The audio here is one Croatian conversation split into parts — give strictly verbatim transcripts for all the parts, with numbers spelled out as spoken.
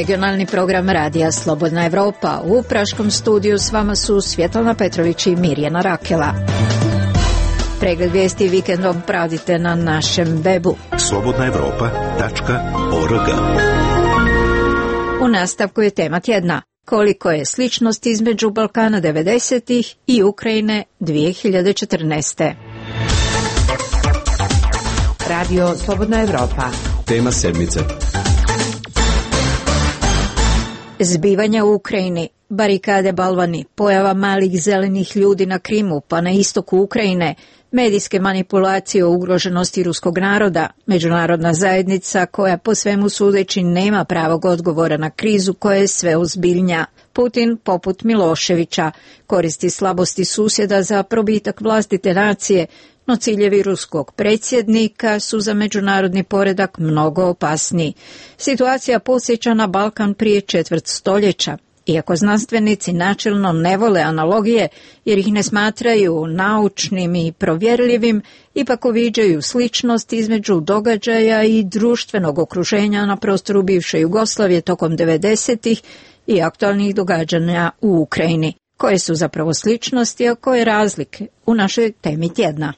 regionalni program Radija Slobodna Evropa. U Praškom studiju s vama su Svjetlana Petrović i Mirjana Rakela. Pregled vijesti vikendom pratite na našem webu slobodna evropa tačka org. U nastavku je tema tjedna. Koliko je sličnosti između Balkana devedesetih i Ukrajine dvije hiljade četrnaeste. Radio Slobodna Evropa. Tema sedmice. Zbivanja u Ukrajini, barikade balvani, pojava malih zelenih ljudi na Krimu pa na istoku Ukrajine, medijske manipulacije o ugroženosti ruskog naroda, međunarodna zajednica koja po svemu sudeći nema pravog odgovora na krizu koja je sve ozbiljnija. Putin, poput Miloševića, koristi slabosti susjeda za probitak vlastite nacije, no ciljevi ruskog predsjednika su za međunarodni poredak mnogo opasniji. Situacija podsjeća na Balkan prije četvrt stoljeća. Iako znanstvenici načelno ne vole analogije jer ih ne smatraju naučnim i provjerljivim, ipak uviđaju sličnost između događaja i društvenog okruženja na prostoru bivše Jugoslavije tokom devedesetih i aktualnih događanja u Ukrajini. Koje su zapravo sličnosti, a koje razlike u našoj temi tjedna?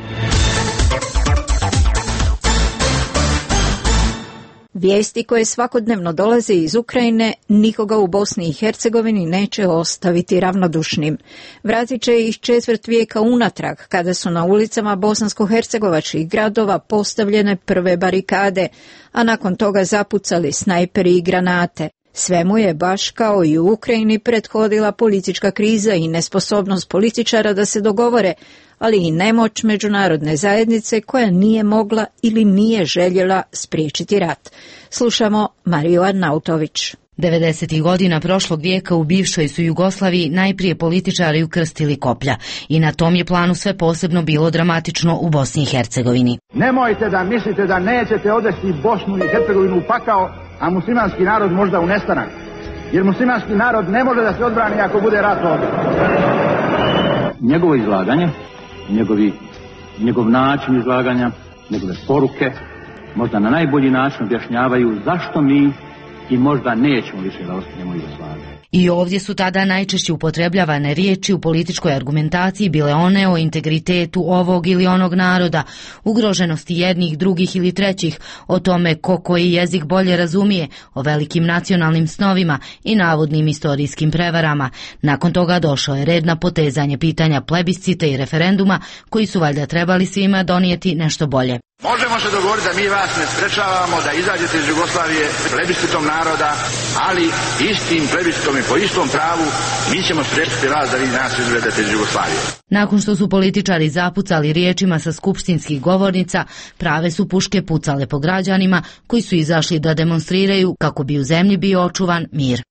Vijesti koje svakodnevno dolaze iz Ukrajine nikoga u Bosni i Hercegovini neće ostaviti ravnodušnim. Vratit će ih četvrt vijeka unatrag, kada su na ulicama bosansko-hercegovačkih gradova postavljene prve barikade, a nakon toga zapucali snajperi i granate. Svemu je, baš kao i u Ukrajini, prethodila politička kriza i nesposobnost političara da se dogovore, ali i nemoć međunarodne zajednice koja nije mogla ili nije željela spriječiti rat. Slušamo Mariju Arnautović. devedesetih godina prošlog vijeka u bivšoj su Jugoslaviji najprije političari ukrstili koplja i na tom je planu sve posebno bilo dramatično u Bosni i Hercegovini. Nemojte da mislite da nećete odvesti Bosnu i Hercegovinu u pakao, a muslimanski narod možda u nestanak. Jer muslimanski narod ne može da se odbrani ako bude rat ovdje. Njegovo izlaganje, njegovi, njegov način izlaganja, njegove poruke možda na najbolji način objašnjavaju zašto mi i možda nećemo više da ostanemo Jugoslavije. I ovdje su tada najčešće upotrebljavane riječi u političkoj argumentaciji bile one o integritetu ovog ili onog naroda, ugroženosti jednih, drugih ili trećih, o tome ko koji jezik bolje razumije, o velikim nacionalnim snovima i navodnim istorijskim prevarama. Nakon toga došao je red na potezanje pitanja plebiscita i referenduma, koji su valjda trebali svima donijeti nešto bolje. Možemo se dogovoriti da mi vas ne sprečavamo da izađete iz Jugoslavije plebiscitom naroda, ali istim plebiscitom i po istom pravu mi ćemo spriječiti vas da vi nas izvedete iz Jugoslavije. Nakon što su političari zapucali riječima sa skupštinskih govornica, prave su puške pucale po građanima koji su izašli da demonstriraju kako bi u zemlji bio očuvan mir.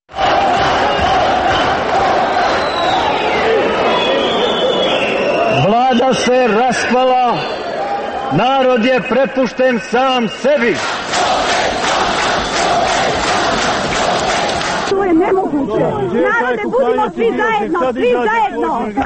Vlada se raspala. Narod je prepušten sam sebi. To je nemoguće. Narode, budimo svi zajedno, svi zajedno.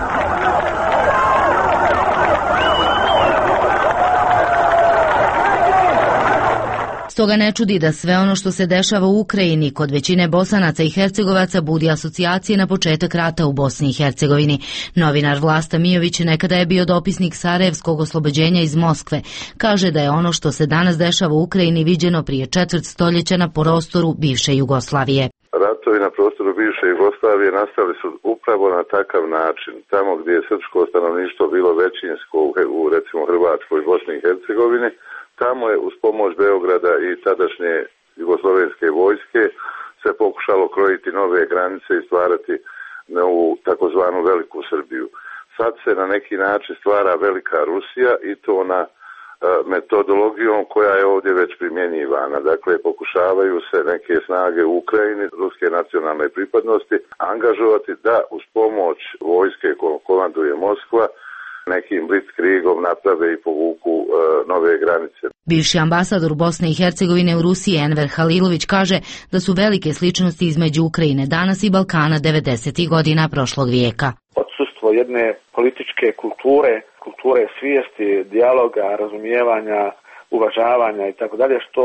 Stoga ne čudi da sve ono što se dešava u Ukrajini kod većine Bosanaca i Hercegovaca budi asocijacije na početak rata u Bosni i Hercegovini. Novinar Vlasta Mijović, nekada je bio dopisnik Sarajevskog oslobođenja iz Moskve, kaže da je ono što se danas dešava u Ukrajini viđeno prije četvrt stoljeća na prostoru bivše Jugoslavije. Ratovi na prostoru bivše Jugoslavije nastali su upravo na takav način. Tamo gdje je srpsko stanovništvo bilo većinsko u recimo Hrvatskoj i Bosni i Hercegovini, tamo je uz pomoć Beograda i tadašnje jugoslovenske vojske se pokušalo krojiti nove granice i stvarati novu takozvanu Veliku Srbiju. Sad se na neki način stvara Velika Rusija i to na uh, metodologijom koja je ovdje već primjenjivana. Dakle, pokušavaju se neke snage u Ukrajini, ruske nacionalne pripadnosti, angažovati da uz pomoć vojske kojom komanduje Moskva nekim blitzkriegom naprave i povuku e, nove granice. Bivši ambasador Bosne i Hercegovine u Rusiji Enver Halilović kaže da su velike sličnosti između Ukrajine danas i Balkana devedesetih godina prošlog vijeka. Odsustvo jedne političke kulture, kulture svijesti, dijaloga, razumijevanja, uvažavanja i tako dalje, što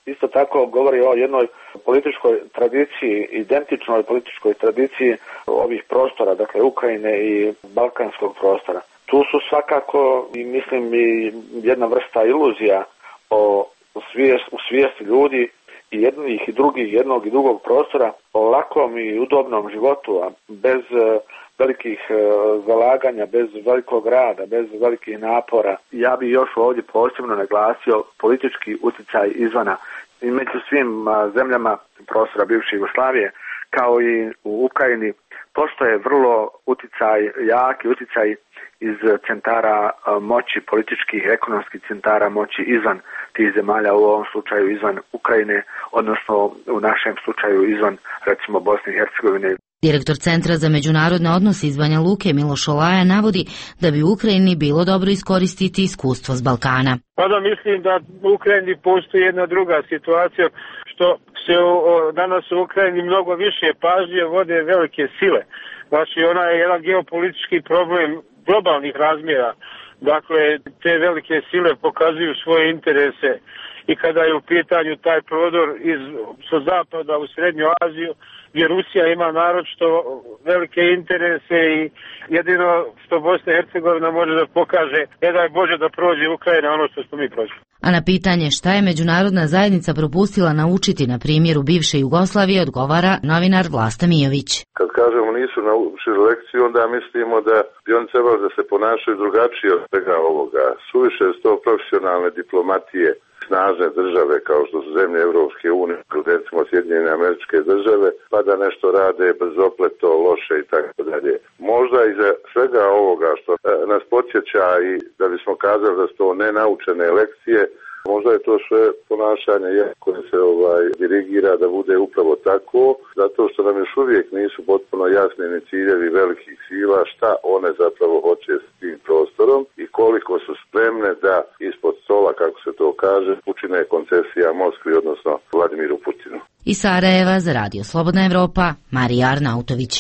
Isto tako govori o jednoj političkoj tradiciji, identičnoj političkoj tradiciji ovih prostora, dakle Ukrajine i balkanskog prostora. Tu su svakako, i mislim, i jedna vrsta iluzija o svijest, u svijesti ljudi i jednih i drugih, jednog i drugog prostora, o lakom i udobnom životu, a bez velikih zalaganja, bez velikog rada, bez velikih napora. Ja bih još ovdje posebno naglasio politički utjecaj izvana. I među svim zemljama prostora bivše Jugoslavije, kao i u Ukrajini, postoje vrlo utjecaj, jaki utjecaj iz centara moći, političkih, ekonomskih centara moći izvan tih zemalja, u ovom slučaju izvan Ukrajine, odnosno u našem slučaju izvan, recimo, Bosne i Hercegovine. Direktor Centra za međunarodne odnose iz Banja Luke Miloš Olaja navodi da bi u Ukrajini bilo dobro iskoristiti iskustvo s Balkana. Pa da, mislim da u Ukrajini postoji jedna druga situacija, što se o, o, danas u Ukrajini mnogo više pažnje vode velike sile. Znači, ona je jedan geopolitički problem globalnih razmjera. Dakle, te velike sile pokazuju svoje interese i kada je u pitanju taj prodor iz sa zapada u Srednju Aziju, gdje Rusija ima naročito velike interese i jedino što Bosna i Hercegovina može da pokaže, ne daj Bože da prođe Ukrajina ono što smo mi prošli. A na pitanje šta je međunarodna zajednica propustila naučiti na primjeru bivše Jugoslavije odgovara novinar Vlasta Mijović. Kad kažemo nisu naučili lekciju, onda mislimo da bi oni trebali da se ponašaju drugačije od svega ovoga. Suviše su to profesionalne diplomatije, snažne države kao što su zemlje Evropske unije, recimo Sjedinjene Američke Države, pa da nešto rade brzopleto, loše i tako dalje. Možda iza svega ovoga što nas podsjeća i da bismo kazali da su to nenaučene lekcije, možda je to sve ponašanje koje se ovaj dirigira da bude upravo tako, zato što nam još uvijek nisu potpuno jasni ni ciljevi velikih sila, šta one zapravo hoće s tim prostorom i koliko su spremne da ispod stola, kako se to kaže, učine koncesija Moskvi, odnosno Vladimiru Putinu. Iz Sarajeva za Radio Slobodna Evropa, Marija Arnautović.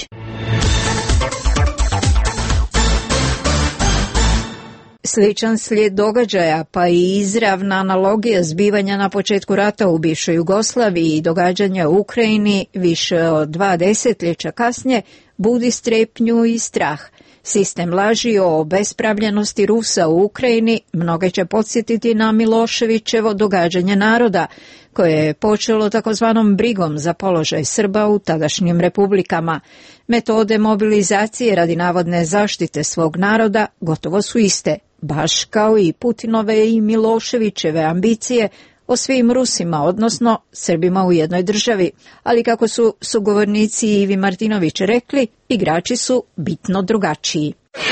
Sličan slijed događaja, pa i izravna analogija zbivanja na početku rata u bivšoj Jugoslaviji i događanja u Ukrajini više od dva desetljeća kasnije budi strepnju i strah. Sistem laži o bespravljenosti Rusa u Ukrajini mnoge će podsjetiti na Miloševićevo događanje naroda, koje je počelo takozvanom brigom za položaj Srba u tadašnjim republikama. Metode mobilizacije radi navodne zaštite svog naroda gotovo su iste, baš kao i Putinove i Miloševićeve ambicije o svim Rusima, odnosno Srbima u jednoj državi. Ali kako su sugovornici Ivi Martinović rekli, igrači su bitno drugačiji.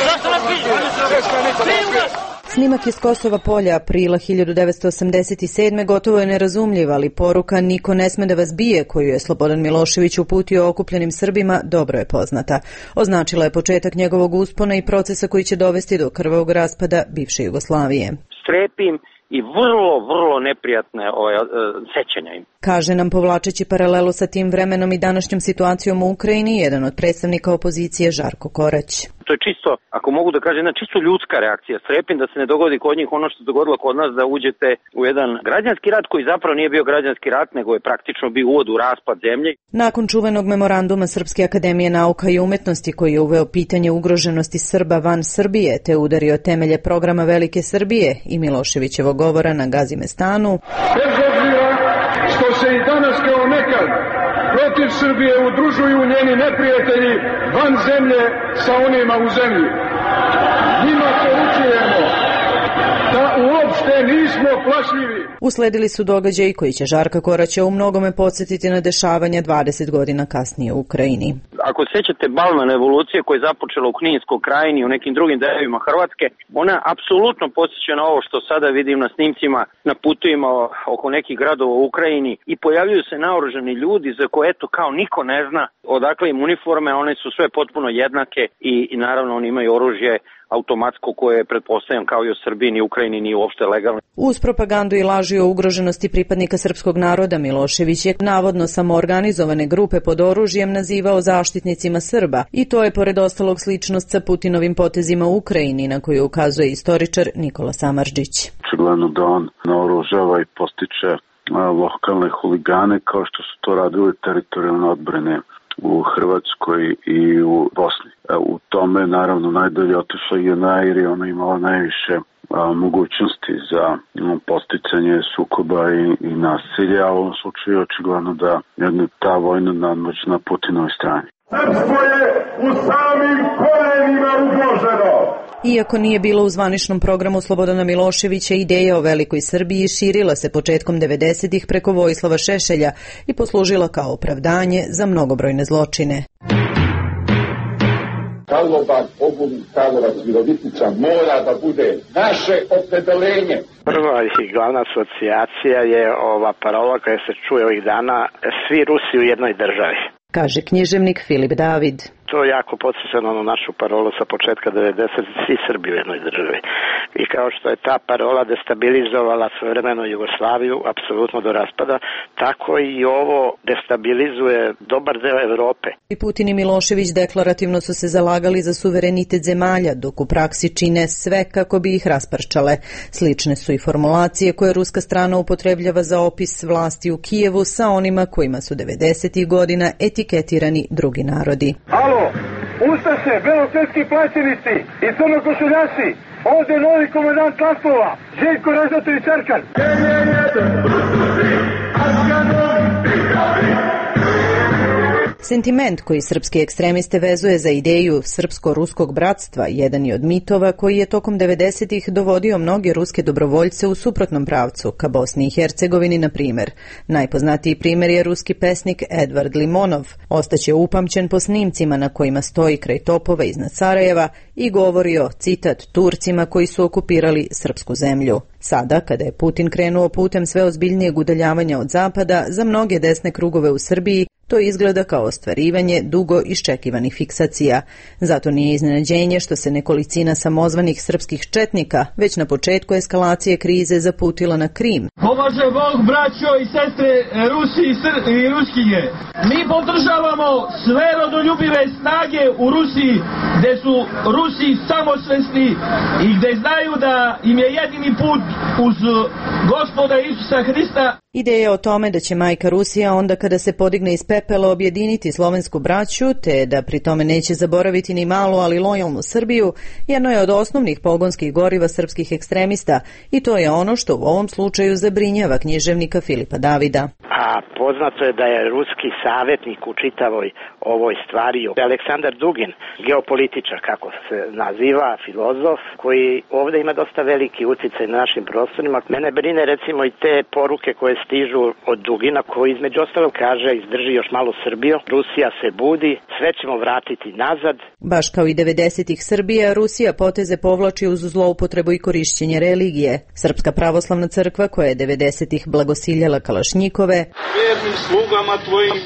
Snimak iz Kosova polja aprila hiljadu devetsto osamdeset sedme gotovo je nerazumljiv, ali poruka "niko ne sme da vas bije" koju je Slobodan Milošević uputio okupljenim Srbima dobro je poznata. Označila je početak njegovog uspona i procesa koji će dovesti do krvavog raspada bivše Jugoslavije. Strepim i vrlo, vrlo neprijatne ovaj, sećanja im. Kaže nam, povlačeći paralelu sa tim vremenom i današnjom situacijom u Ukrajini, jedan od predstavnika opozicije Žarko Korać. To je čisto, ako mogu da kažem, jedna čisto ljudska reakcija. Strepim da se ne dogodi kod njih ono što se dogodilo kod nas, da uđete u jedan građanski rat koji zapravo nije bio građanski rat, nego je praktično bio uvod u raspad zemlje. Nakon čuvenog memoranduma Srpske akademije nauka i umetnosti koji je uveo pitanje ugroženosti Srba van Srbije te udario temelje programa Velike Srbije i Miloševićevog govora na Gazimestanu. Bez obzira što se i danas kao nekad protiv Srbije udružuju njeni neprijatelji van zemlje sa onima u zemlji. Njima poručujemo da uopšte nismo plašljivi. Usledili su događaji koji će Žarka Koraća u mnogome podsjetiti na dešavanja dvadeset godina kasnije u Ukrajini. Ako sećate Balman revolucije koja je započela u Kninskoj krajini i u nekim drugim delovima Hrvatske, ona apsolutno podsjeća na ovo što sada vidim na snimcima na putovima oko nekih gradova u Ukrajini i pojavljuju se naoružani ljudi za koje eto kao niko ne zna odakle im uniforme, one su sve potpuno jednake i, i naravno oni imaju oružje automatsko koje je pretpostavljam kao i u Srbiji ni Ukrajini ni uopšte legalno. Uz propagandu i laži o ugroženosti pripadnika srpskog naroda, Milošević je navodno samoorganizovane grupe pod oružjem nazivao zaštitnicima Srba i to je pored ostalog sličnost sa Putinovim potezima u Ukrajini na koju ukazuje istoričar Nikola Samardžić. Očigledno da on naoružava i postiče lokalne huligane kao što su to radili teritorijalne odbrane u Hrvatskoj i u Bosni. U tome naravno najdalje otišla J N A jer je ona imala najviše a, mogućnosti za no, posticanje sukoba i, i nasilja, a u ovom slučaju očigledno da je ta vojna nadmoć na Putinovoj strani. Srpstvo je u samim korenima ugroženo. Iako nije bilo u zvaničnom programu Slobodana Miloševića, ideja o velikoj Srbiji širila se početkom devedesetih preko Vojislava Šešelja i poslužila kao opravdanje za mnogobrojne zločine. Karlobag, Ogulin, Karlovac, Virovitica mora da bude naše opredeljenje. Prva i glavna asocijacija je ova parola koja se čuje ovih dana, svi Rusi u jednoj državi. Kaže književnik Filip David. To je jako podsjeća na našu parolu sa početka devedesetih, svi Srbi u jednoj državi. I kao što je ta parola destabilizovala svojevremeno Jugoslaviju, apsolutno do raspada, tako i ovo destabilizuje dobar deo Evrope. I Putin i Milošević deklarativno su se zalagali za suverenitet zemalja, dok u praksi čine sve kako bi ih rasparčale. Slične su i formulacije koje ruska strana upotrebljava za opis vlasti u Kijevu sa onima kojima su devedesetih godina etiketirani drugi narodi. Alo, Ustaše, belosvetski plaćenici i crnokošuljaši, ovdje je novi komandant Laslova, Željko Ražnatović Arkan. Sentiment koji srpski ekstremiste vezuje za ideju srpsko-ruskog bratstva jedan je od mitova koji je tokom devedesetih dovodio mnoge ruske dobrovoljce u suprotnom pravcu, ka Bosni i Hercegovini na primjer. Najpoznatiji primjer je ruski pesnik Edvard Limonov. Ostaće upamćen po snimcima na kojima stoji kraj topova iznad Sarajeva i govori o, citat, Turcima koji su okupirali srpsku zemlju. Sada, kada je Putin krenuo putem sve ozbiljnijeg udaljavanja od zapada, za mnoge desne krugove u Srbiji to izgleda kao ostvarivanje dugo iščekivanih fiksacija. Zato nije iznenađenje što se nekolicina samozvanih srpskih četnika već na početku eskalacije krize zaputila na Krim. Pomaže Bog, braćo i sestre, Rusi i, Sr i Ruskinje. Mi podržavamo sve rodoljubive snage u Rusiji, gde su Rusi samosvesni i gde znaju da im je jedini put uz Gospoda Isusa Hrista. Ideja o tome da će majka Rusija onda kada se podigne iz pepela objediniti slovensku braću, te da pri tome neće zaboraviti ni malu, ali lojalnu Srbiju, jedno je od osnovnih pogonskih goriva srpskih ekstremista i to je ono što u ovom slučaju zabrinjava književnika Filipa Davida. A poznato je da je ruski savjetnik u čitavoj ovoj stvari Aleksandar Dugin, geopolitičar kako se naziva, filozof, koji ovdje ima dosta veliki uticaj na našim prostorima. Mene brine recimo i te poruke koje stižu od Dugina, koji između ostalog kaže izdrži još malo Srbiju, Rusija se budi, sve ćemo vratiti nazad. Baš kao i devedesetih Srbija, Rusija poteze povlači uz zloupotrebu i korišćenje religije. Srpska pravoslavna crkva koja je devedesetih blagosiljala kalašnjikove, vjernim slugama tvojim,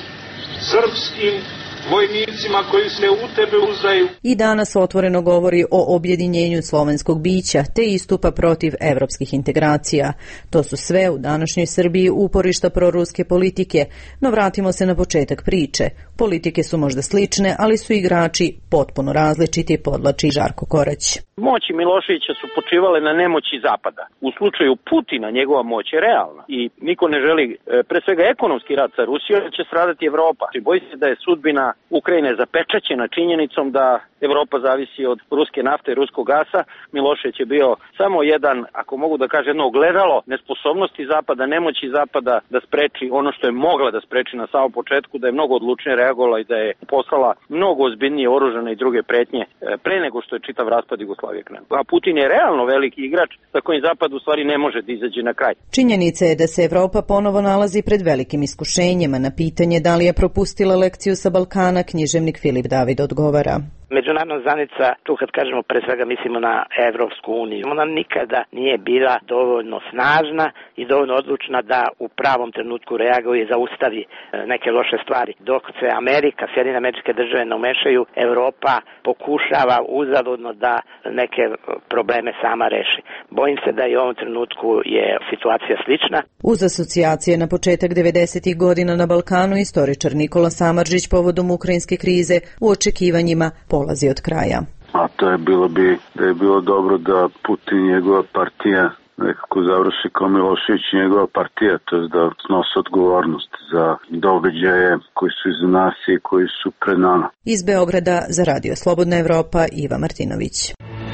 srpskim vojnicima koji se u tebe uzdaju. I danas otvoreno govori o objedinjenju slovenskog bića te istupa protiv evropskih integracija. To su sve u današnjoj Srbiji uporišta proruske politike, no vratimo se na početak priče. Politike su možda slične, ali su igrači potpuno različiti, podlači Žarko Korać. Moći Miloševića su počivale na nemoći Zapada. U slučaju Putina njegova moć je realna i niko ne želi, pre svega ekonomski rat sa Rusijom, će stradati Evropa. Boji se da je sudbina Ukrajine zapečaćena činjenicom da Evropa zavisi od ruske nafte i ruskog gasa. Milošević je bio samo jedan, ako mogu da kažem, jedno ogledalo nesposobnosti Zapada, nemoći Zapada da spreči ono što je mogla da spreči na samom početku, da je mnogo odlučnije reagovala i da je poslala mnogo ozbiljnije oružane i druge pretnje pre nego što je čitav raspad Jugoslavije krenuo. A Putin je realno veliki igrač sa kojim Zapad u stvari ne može da izađe na kraj. Činjenica je da se Evropa ponovo nalazi pred velikim iskušenjima. Na pitanje da li je propustila lekciju sa Balkana, književnik Filip David odgovara. Međunarodna zajednica, tu kad kažemo pre svega mislimo na Evropsku uniju, ona nikada nije bila dovoljno snažna i dovoljno odlučna da u pravom trenutku reaguje i zaustavi neke loše stvari. Dok se Amerika, Sjedinjene Američke Države ne umešaju, Evropa pokušava uzaludno da neke probleme sama reši. Bojim se da i u ovom trenutku je situacija slična. Uz asocijacije na početak devedesetih godina na Balkanu, istoričar Nikola Samardžić povodom ukrajinske krize u očekivanjima polazi od kraja. A to je bilo bi da je bilo dobro da Putin i njegova partija nekako završi kao Milošević i njegova partija, to je da snose odgovornost za događaje koji su iza nas i koji su pred nama. Iz Beograda za Radio Slobodna Evropa, Iva Martinović.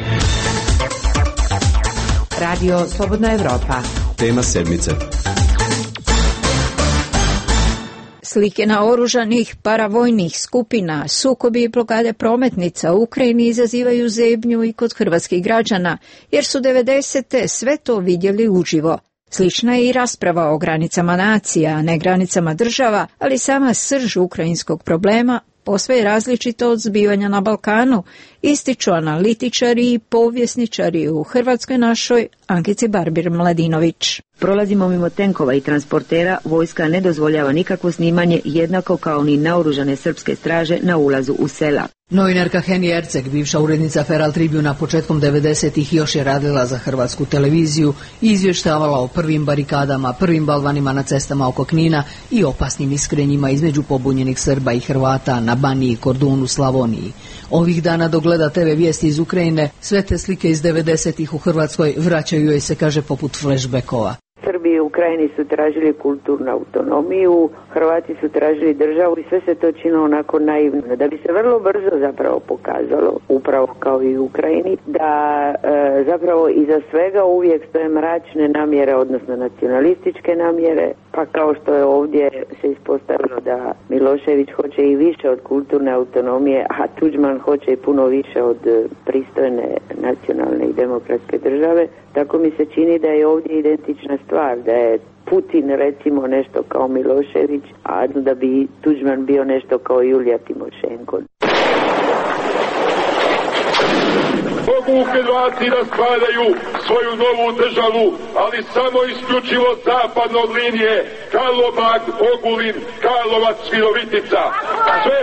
Radio Slobodna Evropa. Tema sedmice. Slike naoružanih paravojnih skupina, sukobi i blokade prometnica u Ukrajini izazivaju zebnju i kod hrvatskih građana, jer su devedesete sve to vidjeli uživo. Slična je i rasprava o granicama nacija, a ne granicama država, ali sama srž ukrajinskog problema posve je različito od zbivanja na Balkanu, ističu analitičari i povjesničari u Hrvatskoj našoj Ankici Barbir-Mladinović. Prolazimo mimo tenkova i transportera, vojska ne dozvoljava nikakvo snimanje, jednako kao ni naoružane srpske straže na ulazu u sela. Novinarka Heni Erceg, bivša urednica Feral Tribuna, početkom devedesetih još je radila za hrvatsku televiziju i izvještavala o prvim barikadama, prvim balvanima na cestama oko Knina i opasnim iskrenjima između pobunjenih Srba i Hrvata na Baniji, Kordunu, Slavoniji. Ovih dana dok gleda te ve vijesti iz Ukrajine, sve te slike iz devedesetih u Hrvatskoj vraćaju joj se, kaže, poput flashbackova. Srbi i Ukrajini su tražili kulturnu autonomiju, Hrvati su tražili državu i sve se to činilo onako naivno. Da bi se vrlo brzo zapravo pokazalo, upravo kao i u Ukrajini, da e, zapravo iza svega uvijek stoje mračne namjere, odnosno nacionalističke namjere, pa kao što je ovdje se ispostavilo da Milošević hoće i više od kulturne autonomije, a Tuđman hoće i puno više od pristojne nacionalne i demokratske države, tako mi se čini da je ovdje identična stvar, da je Putin recimo nešto kao Milošević, a da bi Tuđman bio nešto kao Julija Timošenko. Mogu Hrvati da stvaraju svoju novu državu, ali samo isključivo zapadno od linije Karlobag, Ogulin, Karlovac, Virovitica. Sve,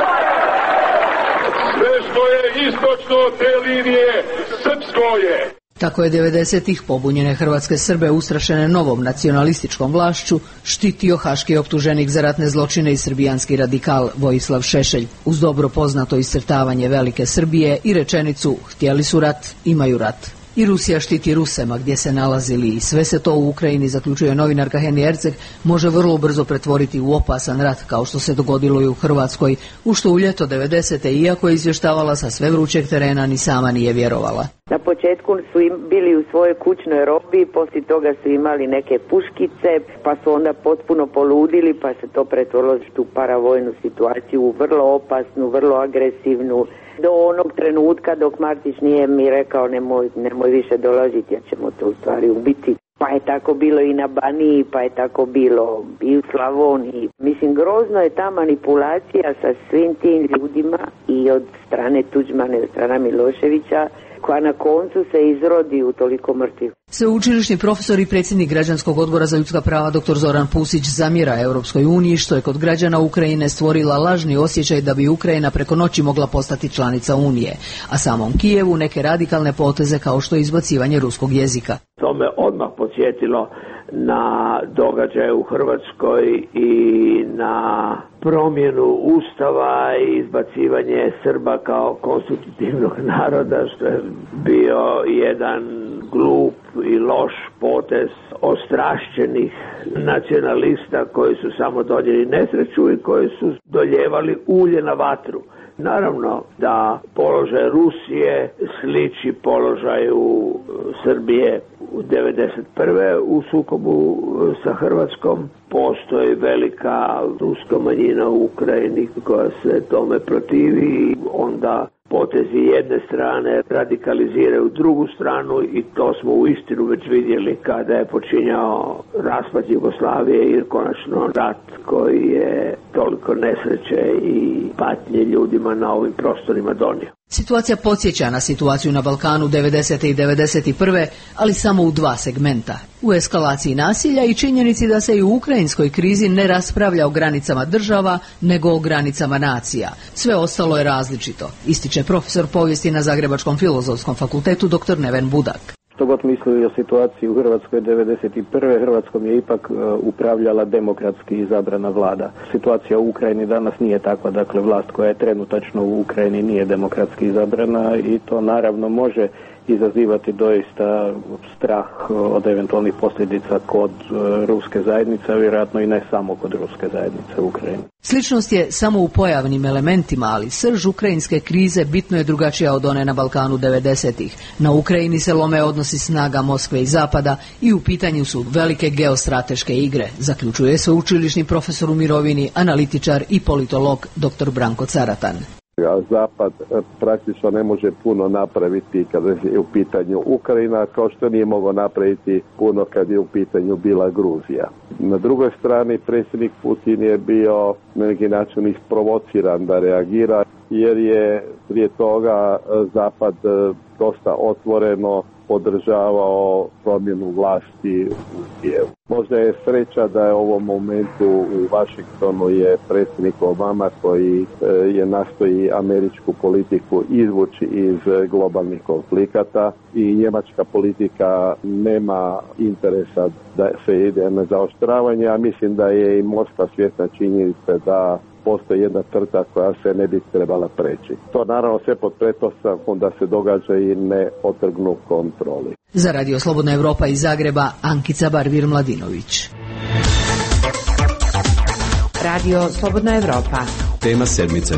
sve što je istočno od te linije, srpsko je. Tako je devedesetih pobunjene hrvatske Srbe ustrašene novom nacionalističkom vlašću štitio haški optuženik za ratne zločine i srbijanski radikal Vojislav Šešelj, uz dobro poznato iscrtavanje velike Srbije i rečenicu htjeli su rat, imaju rat. I Rusija štiti Rusema gdje se nalazili i sve se to u Ukrajini, zaključuje novinarka Heni Erceg, može vrlo brzo pretvoriti u opasan rat kao što se dogodilo i u Hrvatskoj, u što u ljeto devedesete iako je izvještavala sa sve vrućeg terena ni sama nije vjerovala. Na početku su im bili u svojoj kućnoj robi, poslije toga su imali neke puškice, pa su onda potpuno poludili, pa se to pretvorilo u paravojnu situaciju, vrlo opasnu, vrlo agresivnu. Do onog trenutka dok Martić nije mi rekao nemoj, nemoj više dolaziti, jer ćemo to u stvari ubiti. Pa je tako bilo i na Baniji, pa je tako bilo i u Slavoniji. Mislim, grozno je ta manipulacija sa svim tim ljudima i od strane Tuđmana i od strane Miloševića, koja na koncu se izrodi u toliko mrtvih. Sveučilišni profesor i predsjednik Građanskog odbora za ljudska prava dr Zoran Pusić zamjera Europskoj uniji što je kod građana Ukrajine stvorila lažni osjećaj da bi Ukrajina preko noći mogla postati članica Unije, a samom Kijevu neke radikalne poteze kao što je izbacivanje ruskog jezika. To me odmah podsjetilo na događaje u Hrvatskoj i na promjenu ustava i izbacivanje Srba kao konstitutivnog naroda, što je bio jedan glup i loš potez ostrašćenih nacionalista koji su samo donijeli nesreću i koji su doljevali ulje na vatru. Naravno da položaj Rusije sliči položaju Srbije u devedeset prve u sukobu sa Hrvatskom. Postoji velika ruska manjina u Ukrajini koja se tome protivi, onda potezi jedne strane radikaliziraju drugu stranu i to smo u istinu već vidjeli kada je počinjao raspad Jugoslavije i konačno rat koji je toliko nesreće i patnje ljudima na ovim prostorima donio. Situacija podsjeća na situaciju na Balkanu devedesete i devedeset prve, ali samo u dva segmenta. U eskalaciji nasilja i činjenici da se i u ukrajinskoj krizi ne raspravlja o granicama država, nego o granicama nacija. Sve ostalo je različito, ističe profesor povijesti na Zagrebačkom filozofskom fakultetu dr Neven Budak. Što god mislili o situaciji u Hrvatskoj devedeset prve. Hrvatskom je ipak uh, upravljala demokratski izabrana vlada. Situacija u Ukrajini danas nije takva, dakle vlast koja je trenutačno u Ukrajini nije demokratski izabrana i to naravno može izazivati doista strah od eventualnih posljedica kod ruske zajednice, a vjerojatno i ne samo kod ruske zajednice u Ukrajini. Sličnost je samo u pojavnim elementima, ali srž ukrajinske krize bitno je drugačija od one na Balkanu devedesetih. Na Ukrajini se lome odnosi snaga Moskve i Zapada i u pitanju su velike geostrateške igre, zaključuje sveučilišni profesor u mirovini, analitičar i politolog dr. Branko Caratan. A Zapad praktično ne može puno napraviti kada je u pitanju Ukrajina, kao što nije mogao napraviti puno kad je u pitanju bila Gruzija. Na drugoj strani predsjednik Putin je bio na neki način isprovociran da reagira, jer je prije toga Zapad dosta otvoreno podržavao promjenu vlasti u Kijevu. Možda je sreća da je u ovom momentu u Washingtonu je predsjednik Obama koji je nastoji američku politiku izvući iz globalnih konflikata i njemačka politika nema interesa da se ide na zaoštravanje, a mislim da je i Moskva svjesna činjenice da postoji jedna crta koja se ne bi trebala preći. To naravno sve pod pretpostavkom da se događa i ne otrgnu kontroli. Za Radio Slobodna Evropa iz Zagreba, Ankica Barvir-Mladinović. Radio Slobodna Evropa. Tema sedmice.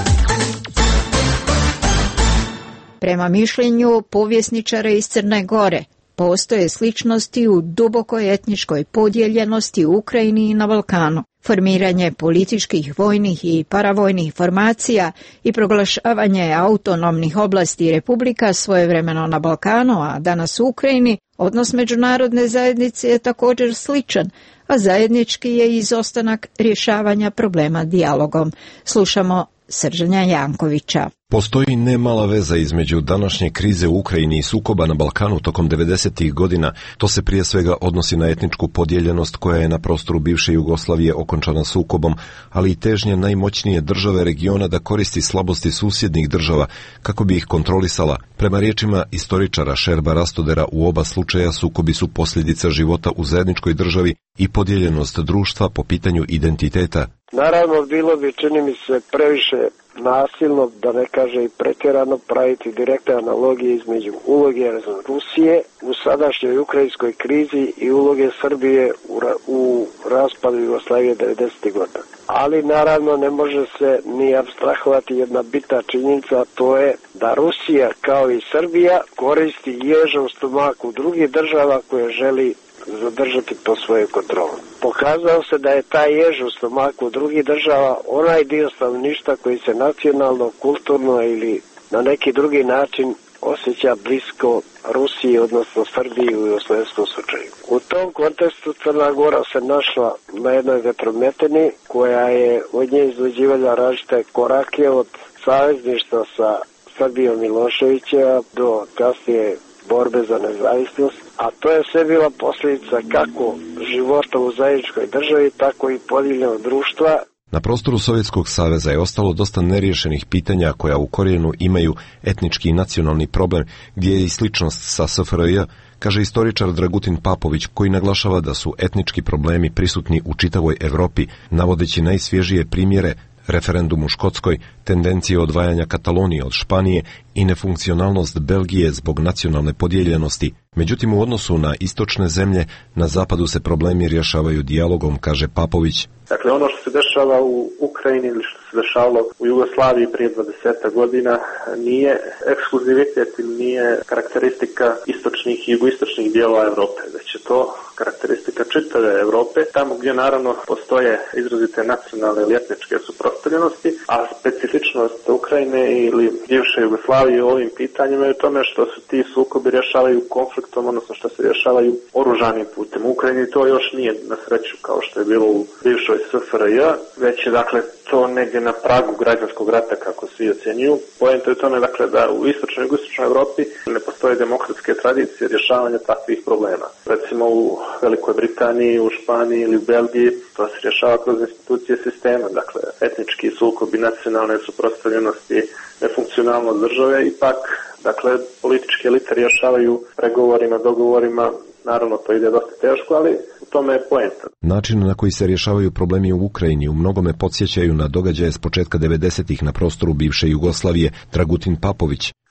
Prema mišljenju povjesničara iz Crne Gore, postoje sličnosti u dubokoj etničkoj podijeljenosti u Ukrajini i na Balkanu. Formiranje političkih, vojnih i paravojnih formacija i proglašavanje autonomnih oblasti i republika svojevremeno na Balkanu, a danas u Ukrajini, odnos međunarodne zajednice je također sličan, a zajednički je izostanak rješavanja problema dijalogom. Slušamo Srđana Jankovića. Postoji nemala veza između današnje krize u Ukrajini i sukoba na Balkanu tokom devedesetih godina. To se prije svega odnosi na etničku podijeljenost koja je na prostoru bivše Jugoslavije okončana sukobom, ali i težnje najmoćnije države regiona da koristi slabosti susjednih država kako bi ih kontrolisala. Prema riječima istoričara Šerba Rastodera, u oba slučaja sukobi su posljedica života u zajedničkoj državi i podijeljenost društva po pitanju identiteta. Naravno, bilo bi, čini mi se, previše nasilno, da ne kaže i pretjerano, praviti direktne analogije između uloge Rusije u sadašnjoj ukrajinskoj krizi i uloge Srbije u, ra- u raspadu Jugoslavije devedesetih godina. Ali naravno ne može se ni apstrahovati jedna bitna činjenica, to je da Rusija kao i Srbija koristi ježom stomaku drugih država koje želi zadržati po svojoj kontroli. Pokazao se da je taj jež u stomaku drugih država onaj dio stanovništva koji se nacionalno, kulturno ili na neki drugi način osjeća blisko Rusiji, odnosno Srbiji u jugoslavenskom slučaju. U tom kontekstu Crna Gora se našla na jednoj vetrometini koja je od nje izluđivala različite korake od savezništva sa Srbijom Miloševića do kasnije borbe za nezavisnost, a to je sve bila posljedica kako života u zajedničkoj državi, tako i podijeljenog društva. Na prostoru Sovjetskog saveza je ostalo dosta neriješenih pitanja koja u korijenu imaju etnički i nacionalni problem, gdje je i sličnost sa S F R J, kaže istoričar Dragutin Papović, koji naglašava da su etnički problemi prisutni u čitavoj Europi, navodeći najsvježije primjere: referendum u Škotskoj, tendencije odvajanja Katalonije od Španije i nefunkcionalnost Belgije zbog nacionalne podijeljenosti. Međutim, u odnosu na istočne zemlje, na zapadu se problemi rješavaju dijalogom, kaže Papović. Dakle, ono što se dešava u Ukrajini ili što se dešavalo u Jugoslaviji prije dvadeset godina nije ekskluzivitet ili nije karakteristika istočnih i jugoistočnih dijelova Europe, već je to karakteristika čitave Europe, tamo gdje naravno postoje izrazite nacionalne ili etničke suprotstavljenosti, a specifičnost Ukrajine ili bivše Jugoslavije u ovim pitanjima je u tome što se ti sukobi rješavaju konfliktom, odnosno što se rješavaju oružanim putem. U Ukrajini to još nije na sreću kao što je bilo u bivšoj S F R J, već je dakle to negdje na pragu građanskog rata kako svi ocjenjuju. Poenta je u tome dakle da u istočnoj i jugoistočnoj Europi ne postoje demokratske tradicije rješavanja takvih problema. Recimo u Velikoj Britaniji, u Španiji ili u Belgiji to se rješava kroz institucije sistema, dakle etnički sukobi, nacionalne suprotstavljenosti, nefunkcionalnost države, ipak dakle političke elite rješavaju pregovorima, dogovorima. Naravno, to ide dosta teško, ali u tome je poenta. Način na koji se rješavaju problemi u Ukrajini u mnogome podsjećaju na događaje s početka devedesetih na prostoru bivše Jugoslavije, Dragutin Papović.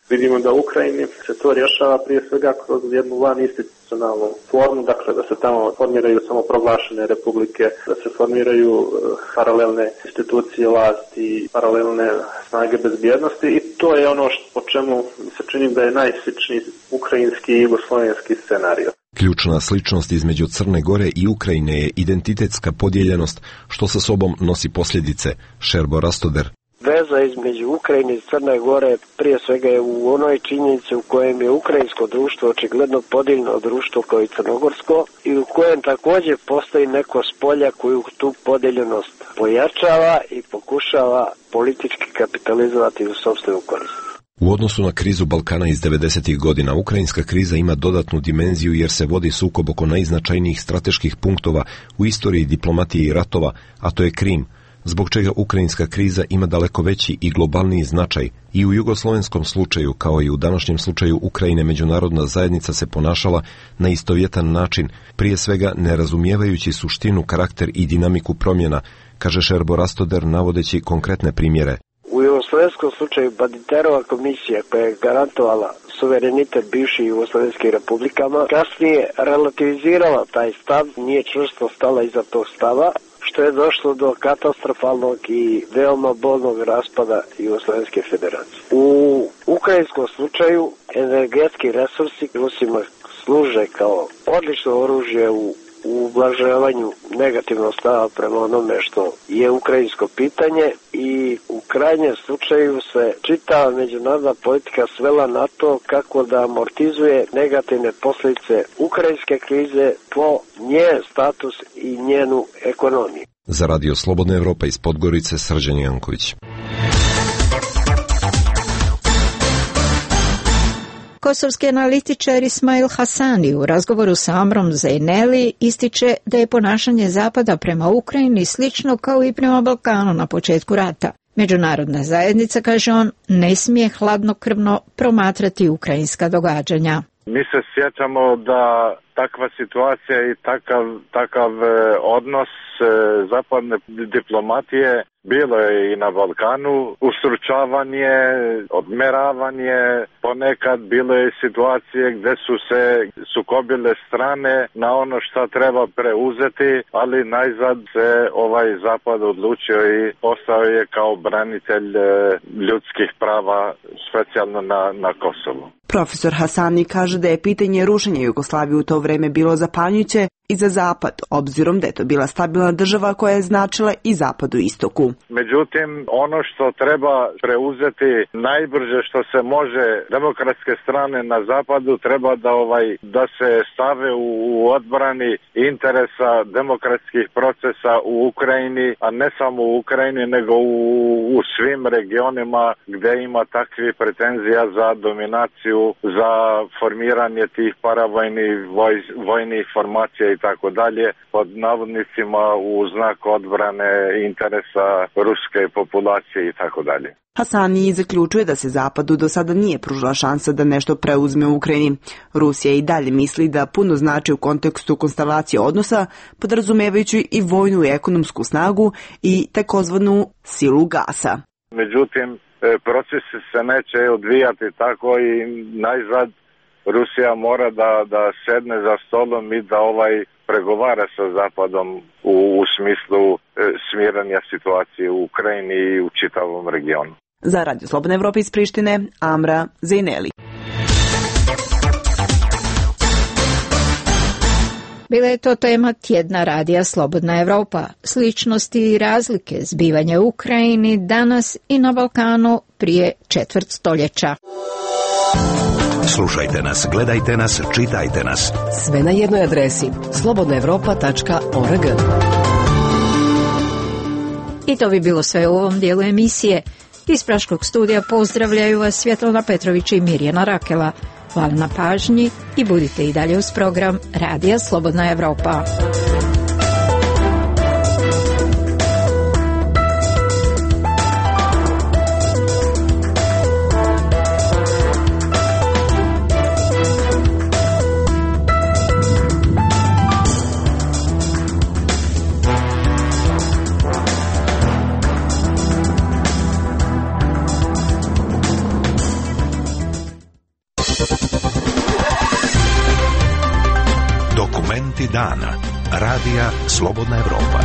Vidimo da u Ukrajini se to rješava prije svega kroz jednu van institucionalnu formu, dakle da se tamo formiraju samoproglašene republike, da se formiraju paralelne institucije vlasti, paralelne snage bezbjednosti i to je ono što, po čemu mi se čini da je najsličniji ukrajinski i jugoslovenski scenario. Ključna sličnost između Crne Gore i Ukrajine je identitetska podijeljenost, što sa sobom nosi posljedice. Šerbo Rastoder. Veza između Ukrajine i Crne Gore prije svega je u onoj činjenici u kojem je ukrajinsko društvo očigledno podijeljeno društvo kao i crnogorsko i u kojem također postoji neko spolja koju tu podijeljenost pojačava i pokušava politički kapitalizovati u sopstvenu korist. U odnosu na krizu Balkana iz devedesetih godina, ukrajinska kriza ima dodatnu dimenziju jer se vodi sukob oko najznačajnijih strateških punktova u istoriji diplomatije i ratova, a to je Krim, zbog čega ukrajinska kriza ima daleko veći i globalniji značaj. I u jugoslovenskom slučaju, kao i u današnjem slučaju Ukrajine, međunarodna zajednica se ponašala na istovjetan način, prije svega ne razumijevajući suštinu, karakter i dinamiku promjena, kaže Šerbo Rastoder navodeći konkretne primjere. U jugoslovenskom slučaju Badinterova komisija koja je garantovala suverenitet bivših jugoslovenskih republikama kasnije relativizirala taj stav, nije čvrsto stala iza tog stava, što je došlo do katastrofalnog i veoma bolnog raspada Jugoslovenske federacije. U ukrajinskom slučaju energetski resursi Rusima služe kao odlično oružje u u ublažavanju negativnog stava prema onome što je ukrajinsko pitanje i u krajnjem slučaju se čitava međunarodna politika svela na to kako da amortizuje negativne posljedice ukrajinske krize po njen status i njenu ekonomiju. Za Radio Slobodna Evropa iz Podgorice, Srđan Janković. Kosovski analitičar Ismail Hasani u razgovoru sa Amrom Zejneli ističe da je ponašanje Zapada prema Ukrajini slično kao i prema Balkanu na početku rata. Međunarodna zajednica, kaže on, ne smije hladnokrvno promatrati ukrajinska događanja. Mi se sjećamo da takva situacija i takav, takav odnos zapadne diplomatije bilo je i na Balkanu, ustručavanje, odmeravanje, ponekad bilo je situacije gdje su se sukobile strane na ono što treba preuzeti, ali najzad se ovaj Zapad odlučio i postao je kao branitelj ljudskih prava, specijalno na, na Kosovu. Profesor Hasani kaže da je pitanje rušenja Jugoslavije u to vreme bilo zapanjujuće i za Zapad, obzirom da je to bila stabilna država koja je značila i Zapadu istoku. Međutim, ono što treba preuzeti najbrže što se može demokratske strane na Zapadu treba da ovaj da se stave u, u odbrani interesa demokratskih procesa u Ukrajini, a ne samo u Ukrajini, nego u, u svim regionima gdje ima takvih pretenzija za dominaciju, za formiranje tih paravojnih voj, vojnih formacija i tako dalje, pod navodnicima u znak odbrane interesa ruske populacije i tako dalje. Hasani zaključuje da se Zapadu do sada nije pružila šansa da nešto preuzme u Ukrajini. Rusija i dalje misli da puno znači u kontekstu konstelacije odnosa, podrazumevajući i vojnu i ekonomsku snagu i takozvanu silu gasa. Međutim, procesi se neće odvijati tako i najzad Rusija mora da, da sedne za stolom i da ovaj pregovara sa Zapadom u, u smislu e, smiranja situacije u Ukrajini i u čitavom regionu. Za Radio Slobodna Evropa iz Prištine, Amra Zejneli. Bila je to tema tjedna radija Slobodna Evropa. Sličnosti i razlike zbivanja u Ukrajini danas i na Balkanu prije četvrt stoljeća. Slušajte nas, gledajte nas, čitajte nas. Sve na jednoj adresi slobodna evropa tačka org. I to bi bilo sve u ovom dijelu emisije. Iz Praškog studija pozdravljaju vas Svjetlana Petrović i Mirjana Rakela. Hvala na pažnji i budite i dalje uz program Radija Slobodna Evropa. Dokumenti dana. Radija Slobodna Evropa.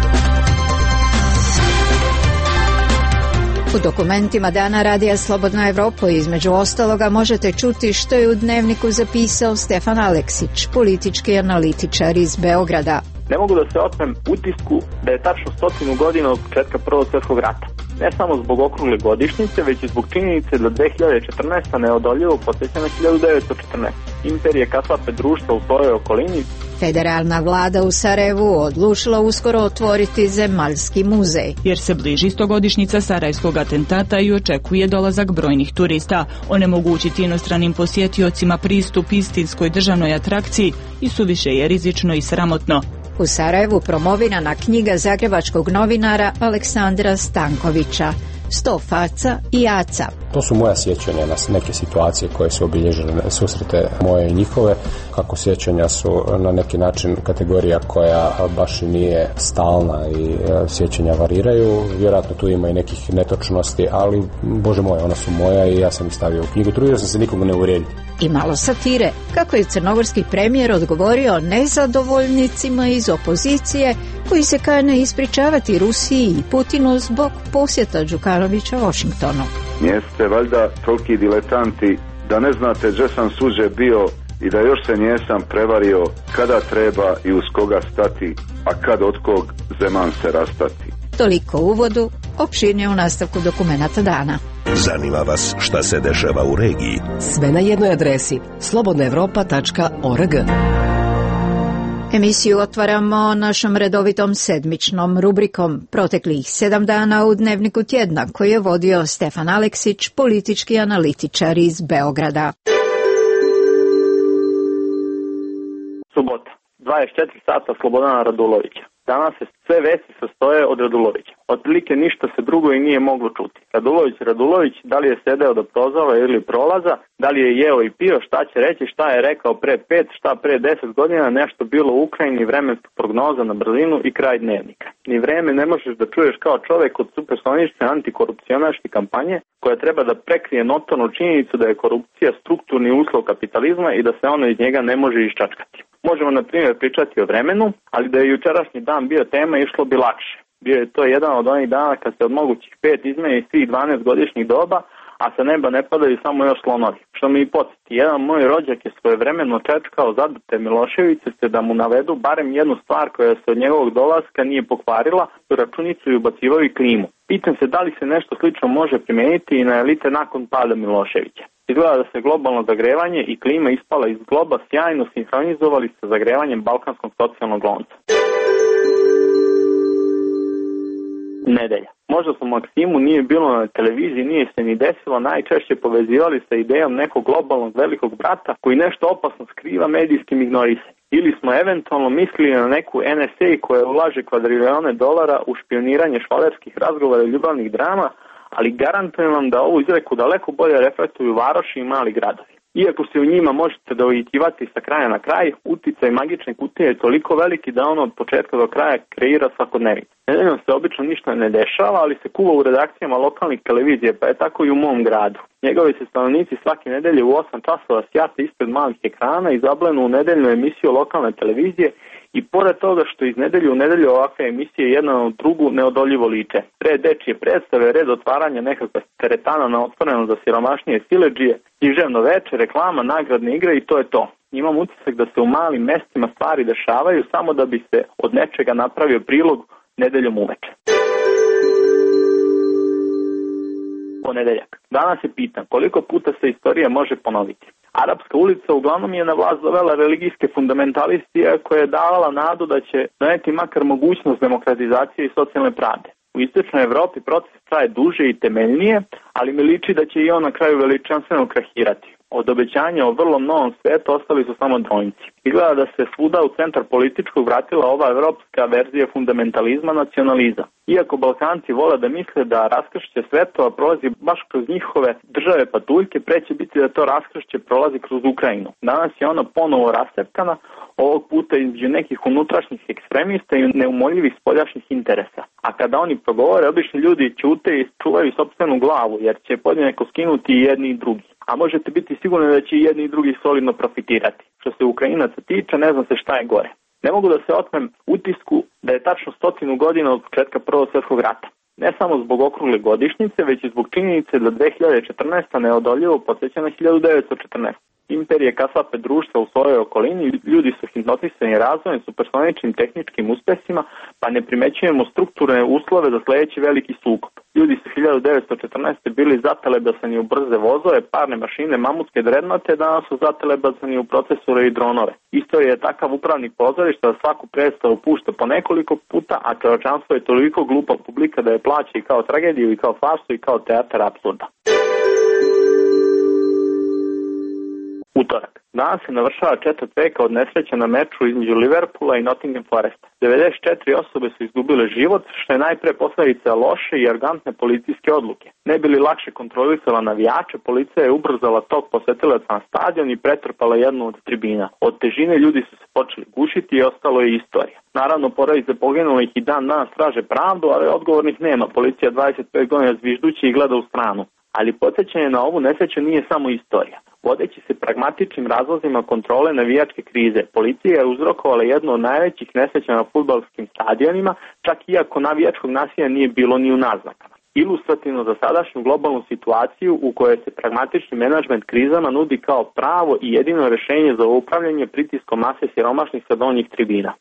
U dokumentima dana Radija Slobodna Evropa između ostaloga možete čuti što je u Dnevniku zapisao Stefan Aleksić, politički analitičar iz Beograda. Ne mogu da se otmem utisku da je tačno stotinu godina od početka Prvog svjetskog rata. Ne samo zbog okrugle godišnjice, već i zbog činjenice da dve hiljade četrnaeste. neodoljivo podsjeća na hiljadu devetsto četrnaeste. Imperije kasape društva u svojoj okolini. Federalna vlada u Sarajevu odlučila uskoro otvoriti zemaljski muzej. Jer se bliži stogodišnjica sarajevskog atentata i očekuje dolazak brojnih turista. Onemogućiti inostranim posjetiocima pristup istinskoj državnoj atrakciji i suviše je rizično i sramotno. U Sarajevu promovirana knjiga zagrebačkog novinara Aleksandra Stankovića Sto faca i aca. To su moja sjećanja na neke situacije koje su obilježile susrete moje i njihove. Kako sjećanja su na neki način kategorija koja baš i nije stalna i sjećanja variraju. Vjerojatno tu ima i nekih netočnosti, ali Bože moj, ona su moja i ja sam ih stavio u knjigu. Trudio sam se nikomu ne uvrijediti. I malo satire, kako je crnogorski premijer odgovorio nezadovoljnicima iz opozicije koji se kane ispričavati Rusiji i Putinu zbog posjeta Đukanovića Washingtonu. Jeste valjda toliki diletanti da ne znate gdje sam suđe bio i da još se njesam prevario kada treba i uz koga stati, a kad od kog zeman se rastati. Toliko u uvodu, opširnije u nastavku dokumenata dana. Zanima vas šta se dešava u regiji? Sve na jednoj adresi slobodna evropa tačka org. Emisiju otvaramo našom redovitom sedmičnom rubrikom proteklih sedam dana u Dnevniku tjedna koji je vodio Stefan Aleksić, politički analitičar iz Beograda. Subota, dvadeset četiri sata Slobodana Radulovića. Danas se sve vesti sastoje od Radulovića. Otprilike ništa se drugo i nije moglo čuti. Radulović, Radulović, da li je sedeo do prozora ili prolaza, da li je jeo i pio, šta će reći, šta je rekao pre pet, šta pre deset godina, nešto bilo u Ukrajini, vremenska prognoza na brzinu i kraj dnevnika. Ni vreme ne možeš da čuješ kao čovek od supersonične antikorupcionaške kampanje koja treba da prekrije notornu činjenicu da je korupcija strukturni uslov kapitalizma i da se ono iz njega ne može iščačkati. Možemo, na primjer, pričati o vremenu, ali da je jučerašnji dan bio tema, išlo bi lakše. Bio je to jedan od onih dana kad se od mogućih pet izmeni svih dvanaest godišnjih doba, a sa neba ne padaju samo još slonovi. Što mi i podsjeti, jedan moj rođak je svojevremeno čečkao zadute Miloševiće se da mu navedu barem jednu stvar koja se od njegovog dolaska nije pokvarila, u računicu i ubacivao i klimu. Pitam se da li se nešto slično može primijeniti i na elite nakon pada Miloševića. Izgleda da se globalno zagrevanje i klima ispala iz globa sjajno sinhronizovali sa zagrevanjem balkanskog socijalnog lonca. Nedelja. Možda su Maksimu nije bilo na televiziji, nije se ni desilo, najčešće povezivali sa idejom nekog globalnog velikog brata koji nešto opasno skriva medijskim ignorisanjem. Ili smo eventualno mislili na neku N S A koja ulaže kvadrilione dolara u špioniranje švalerskih razgovora i ljubavnih drama, ali garantujem vam da ovu izreku daleko bolje reflektuju varoši i mali gradovi. Iako se u njima možete dovitivati sa kraja na kraj, uticaj magične kutije je toliko veliki da ono od početka do kraja kreira svakodnevicu. Nedeljom se obično ništa ne dešava, ali se kuva u redakcijama lokalnih televizije, pa je tako i u mom gradu. Njegovi se stanovnici svake nedelje u osam časova sjate ispred malih ekrana i zablenu u nedeljnu emisiju lokalne televizije i pored toga što iz nedelju u nedelju ovakve emisije jedna na drugu neodoljivo liče. Red dečije predstave, red otvaranja nekakva teretana na otvoreno za siromašnije siledžije, književno veče, reklama, nagradne igre i to je to. Imam utisak da se u malim mestima stvari dešavaju samo da bi se od nečega napravio prilog nedeljom uveče. Ponedeljak. Danas se pitam koliko puta se istorija može ponoviti. Arapska ulica uglavnom je na vlast dovela religijske fundamentaliste koja je davala nadu da će doneti makar mogućnost demokratizacije i socijalne pravde. U istočnoj Evropi proces traje duže i temeljnije, ali mi liči da će i on na kraju veličanstveno krahirati. Od obećanja o vrlo novom svetu ostali su samo dvojnici. Izgleda da se svuda u centar političkog vratila ova evropska verzija fundamentalizma, nacionalizam. Iako Balkanci vole da misle da raskršće svetova prolazi baš kroz njihove države patuljke, preće biti da to raskršće prolazi kroz Ukrajinu. Danas je ona ponovo rascepkana, ovog puta između nekih unutrašnjih ekstremista i neumoljivih spoljašnjih interesa. A kada oni progovore, obični ljudi ćute i čuvaju sopstvenu glavu, jer će podjednako skinuti i jedni i drugi. A možete biti sigurni da će i jedni i drugi solidno profitirati. Što se Ukrajinaca tiče, ne zna se šta je gore. Ne mogu da se otmem utisku da je tačno stotinu godina od početka Prvog svjetskog rata. Ne samo zbog okrugle godišnjice, već i zbog činjenice da dve hiljade četrnaeste. neodoljivo podsjeća na hiljadu devetsto četrnaeste. Imperije kasape društva u svojoj okolini, ljudi su hipnotisani razvojem, supersoničnim tehničkim uspesima, pa ne primećujemo strukturne uslove za sljedeći veliki sukob. Ljudi su hiljadu devetsto četrnaeste. bili zatelebasani u brze vozove, parne mašine, mamutske drednote, danas su zatelebasani u procesore i dronove. Istorija je takav upravnik pozorišta da svaku predstavu pušta po nekoliko puta, a čovječanstvo je toliko glupa publika da je plaća i kao tragediju, i kao farsu, i kao teatar apsurda. Utorak. Danas se navršava četvrt veka od nesreća na meču između Liverpoola i Nottingham Foresta. devedeset četiri osobe su izgubile život, što je najpre posledica loše i arogantne policijske odluke. Ne bi li lakše kontrolisala navijače, policija je ubrzala tok posetilaca na stadion i pretrpala jednu od tribina. Od težine ljudi su se počeli gušiti i ostalo je istorija. Naravno, porodice poginulih i dan danas traže pravdu, ali odgovornih nema. Policija dvadeset pet godina zviždući i gleda u stranu. Ali podsjećanje na ovu nesreću nije samo istorija. Vodeći se pragmatičnim razlozima kontrole navijačke krize, policija je uzrokovala jednu od najvećih nesreća na fudbalskim stadionima, čak iako navijačkog nasilja nije bilo ni u naznakama. Ilustrativno za sadašnju globalnu situaciju u kojoj se pragmatični menadžment krizama nudi kao pravo i jedino rješenje za upravljanje pritiskom mase siromašnih sa donjih tribina.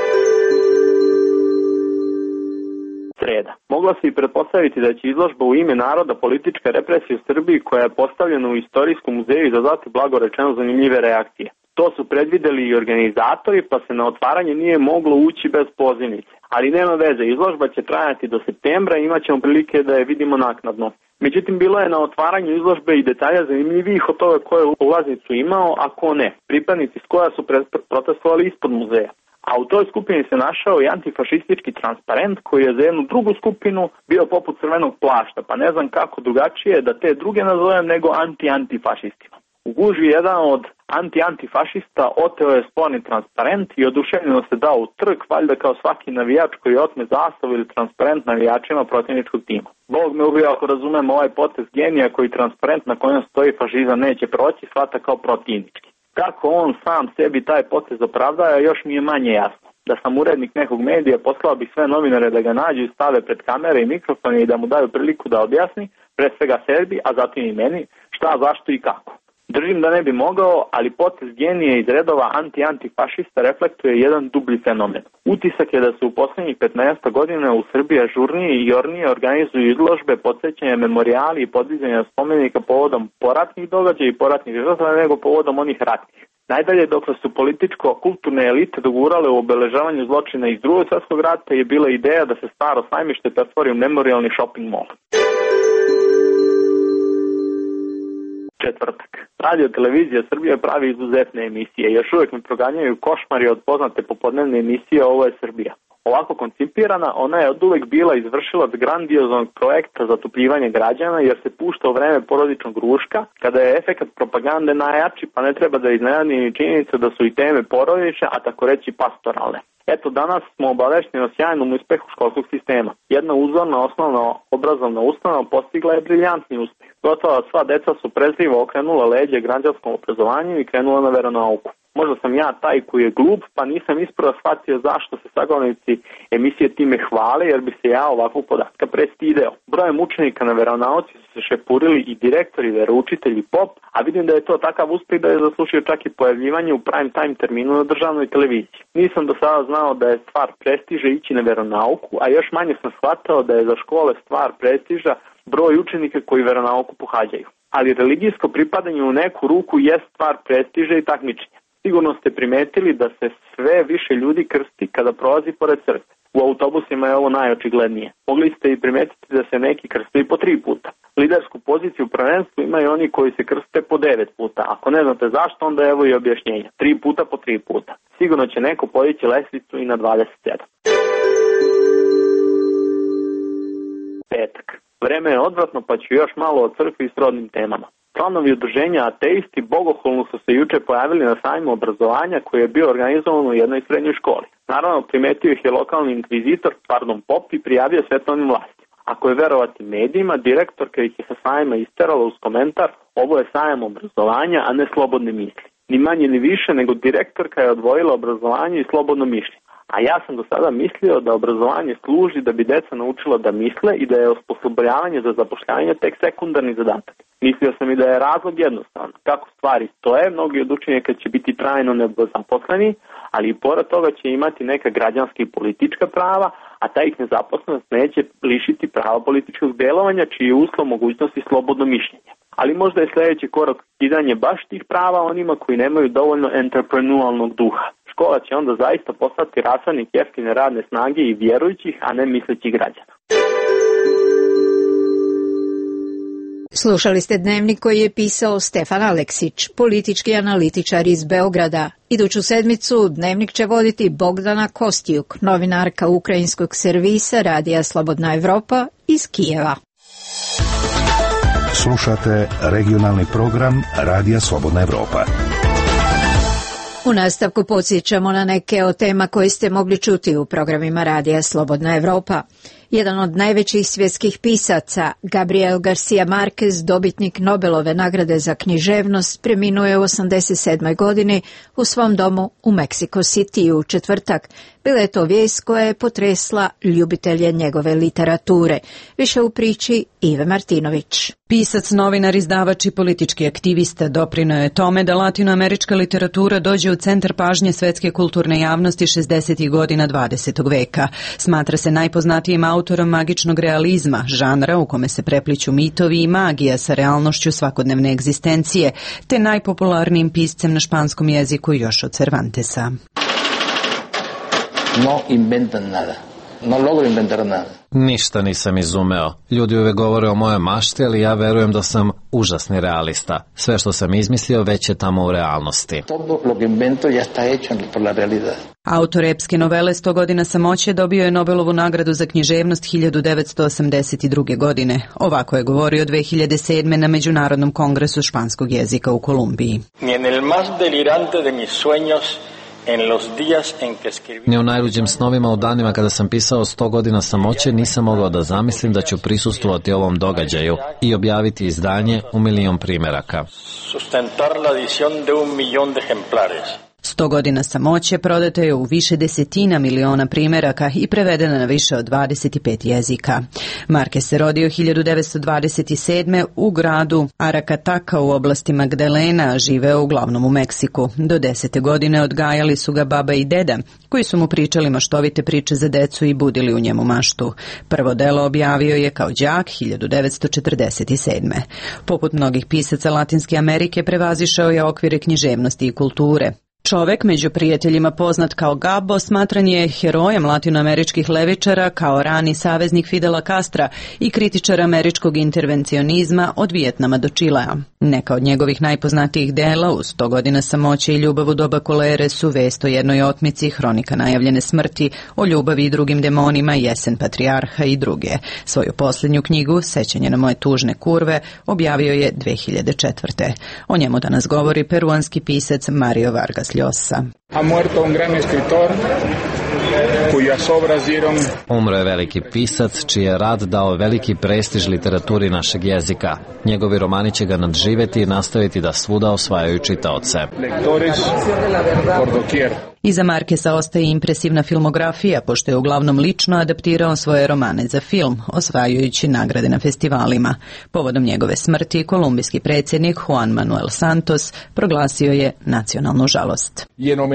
Sreda. Mogla se i pretpostaviti da će izložba u ime naroda politička represija u Srbiji, koja je postavljena u istorijskom muzeju, izazvati blago rečeno zanimljive reakcije. To su predvideli i organizatori, pa se na otvaranje nije moglo ući bez pozivnice. Ali nema veze, izložba će trajati do septembra i imat ćemo prilike da je vidimo naknadno. Međutim, bilo je na otvaranju izložbe i detalja zanimljivijih od toga ko je ulaznicu imao, a ko ne. Pripadnici s koja su protestovali ispod muzeja. A u toj skupini se našao i antifašistički transparent koji je za jednu drugu skupinu bio poput crvenog plašta, pa ne znam kako drugačije da te druge nazovem nego anti-antifašistima. U gužvi jedan od anti-antifašista oteo je sporni transparent i oduševljeno se dao u trg, valjda kao svaki navijač koji otme zastavu ili transparent navijačima protivničkog tima. Bog me ubio ako razumem ovaj potez genija koji transparent na kojem stoji fašizam neće proći, shvata kao protivnički. Kako on sam sebi taj potez opravdaja, još mi je manje jasno. Da sam urednik nekog medija, poslao bih sve novinare da ga nađu i stave pred kamere i mikrofone i da mu daju priliku da objasni, pre svega sebi, a zatim i meni, šta, zašto i kako. Držim da ne bi mogao, ali potez genije iz redova anti-antifašista reflektuje jedan dublji fenomen. Utisak je da se u posljednjih petnaest godina u Srbiji ažurnije i jornije organizuju izložbe, podsjećanja, memorijali i podizanja spomenika povodom poratnih događaja i poratnih žrtava nego povodom onih ratnih. Najdalje, dok su političko-kulturne elite dogurale u obeležavanju zločina iz Drugog svjetskog rata, je bila ideja da se staro sajmište pretvori u memorijalni shopping mall. Četvrtak. Radio televizija Srbije pravi izuzetne emisije. Još uvijek mi proganjaju košmari od poznate popodnevne emisije Ovo je Srbija. Ovako koncipirana, ona je od uvek bila izvršilac grandioznog projekta za zatupljivanje građana, jer se pušta u vreme porodičnog ruška, kada je efekat propagande najjači, pa ne treba da iznenadi ni činjenica da su i teme porodične, a tako reći pastoralne. Eto, danas smo obavešteni o sjajnom uspehu školskog sistema. Jedna uzorna osnovna obrazovna ustanova postigla je briljantni uspeh. Gotovo sva deca su prezrivo okrenula leđe građanskom obrazovanju i krenula na veronauku. Možda sam ja taj koji je glup, pa nisam ispravo shvatio zašto se sagovornici emisije time hvale, jer bi se ja ovakvog podatka prestideo. Brojem učenika na veronauci su se šepurili i direktori, veroučitelji, pop, a vidim da je to takav uspeh da je zaslušio čak i pojavljivanje u prime time terminu na državnoj televiziji. Nisam do sada znao da je stvar prestiža ići na veronauku, a još manje sam shvatao da je za škole stvar prestiža broj učenika koji veronauku pohađaju. Ali religijsko pripadanje u neku ruku je stvar prestiža i takmičenja. Sigurno ste primetili da se sve više ljudi krsti kada prolazi pored crkve. U autobusima je ovo najočiglednije. Mogli ste i primetiti da se neki krste i po tri puta. Lidersku poziciju u prvenstvu imaju oni koji se krste po devet puta. Ako ne znate zašto, onda evo i objašnjenja. Tri puta po tri puta. Sigurno će neko podići lestvicu i na dvadeset sedam. Petak. Vreme je odvratno, pa ću još malo o crkvi i srodnim temama. Članovi udruženja ateisti bogohulno su se juče pojavili na sajmu obrazovanja koji je bio organizovan u jednoj srednjoj školi. Naravno, primetio ih je lokalni inkvizitor, pardon, pop, i prijavio svetovnim vlastima. Ako je verovati medijima, direktorka ih je sa sajma isterala uz komentar: ovo je sajam obrazovanja, a ne slobodne misli. ni manje ni više nego direktorka je odvojila obrazovanje i slobodno mišljenje. A ja sam do sada mislio da obrazovanje služi da bi deca naučila da misle i da je osposobljavanje za zapošljavanje tek sekundarni zadatak. Mislio sam i da je razlog jednostavan. Kako stvari stoje, mnogi od učenjaka će biti trajno nezaposleni, ali i pored toga će imati neka građanska i politička prava, a ta ih nezaposlenost neće lišiti prava političkog delovanja, čiji je uslov mogućnosti slobodno mišljenje. Ali možda je sljedeći korak skidanje baš tih prava onima koji nemaju dovoljno entreprenualnog duha. Škola će onda zaista postati rasadnik jeftine radne snage i vjerujućih, a ne mislećih građana. Slušali ste dnevnik koji je pisao Stefan Aleksić, politički analitičar iz Beograda. Iduću sedmicu dnevnik će voditi Bogdana Kostijuk, novinarka ukrajinskog servisa Radija Slobodna Evropa iz Kijeva. Slušate regionalni program Radija Slobodna Evropa. U nastavku podsjećamo na neke od tema koje ste mogli čuti u programima Radija Slobodna Evropa. Jedan od najvećih svjetskih pisaca, Gabriel Garcia Marquez, dobitnik Nobelove nagrade za književnost, preminuo je u osamdeset sedmoj godini u svom domu u Mexico City u četvrtak. Bila je to vijest koja je potresla ljubitelje njegove literature. Više u priči Ive Martinović. Pisac, novinar, izdavač i politički aktivista doprineo je tome da latinoamerička literatura dođe u centar pažnje svetske kulturne javnosti šezdesetih godina dvadesetog veka. Smatra se najpoznatijim autorom magičnog realizma, žanra u kome se prepliću mitovi i magija sa realnošću svakodnevne egzistencije, te najpopularnijim piscem na španskom jeziku još od Cervantesa. No inventan nada. No logro inventar nada. Ništa nisam izumeo. Ljudi uvek govore o mojoj mašti, ali ja verujem da sam užasni realista. Sve što sam izmislio već je tamo u realnosti. Todo lo que invento ya está hecho por la realidad. Autor epske novele sto godina samoće dobio je Nobelovu nagradu za književnost hiljadu devetsto osamdeset druge. godine. Ovako je govorio dve hiljade sedme. na Međunarodnom kongresu španskog jezika u Kolumbiji. Ni en el más delirante de mis sueños Ni u najluđim snovima u danima kada sam pisao sto godina samoće nisam mogao da zamislim da ću prisustvovati ovom događaju i objaviti izdanje u milion primjeraka. Sto godina samoće prodato je u više desetina miliona primjeraka i prevedeno na više od dvadeset pet jezika. Marquez se rodio hiljadu devetsto dvadeset sedme. u gradu Aracataca u oblasti Magdalena, a živeo uglavnom u Meksiku. Do desete godine odgajali su ga baba i deda, koji su mu pričali maštovite priče za decu i budili u njemu maštu. Prvo delo objavio je kao đak hiljadu devetsto četrdeset sedme. Poput mnogih pisaca Latinske Amerike prevazišao je okvire književnosti i kulture. Čovek među prijateljima poznat kao Gabo smatran je herojem latinoameričkih levičara kao rani saveznik Fidela Castra i kritičar američkog intervencionizma od Vijetnama do Čilea. Neka od njegovih najpoznatijih dela u sto godina samoće i ljubav u doba kolere su Vest o jednoj otmici, Hronika najavljene smrti, O ljubavi i drugim demonima, Jesen patrijarha i druge. Svoju posljednju knjigu, Sećanje na moje tužne kurve, objavio je dve hiljade četvrte. O njemu danas govori peruanski pisac Mario Vargas Llosa. Ha muerto un gran escritor cuyas obras dieron... Umro je veliki pisac čiji je rad dao veliki prestiž literaturi našeg jezika. Njegovi romani će ga nadživeti i nastaviti da svuda osvajaju čitaoce. Lectores por doquier. Iza Markesa ostaje impresivna filmografija, pošto je uglavnom lično adaptirao svoje romane za film, osvajajući nagrade na festivalima. Povodom njegove smrti, kolumbijski predsjednik Juan Manuel Santos proglasio je nacionalnu žalost.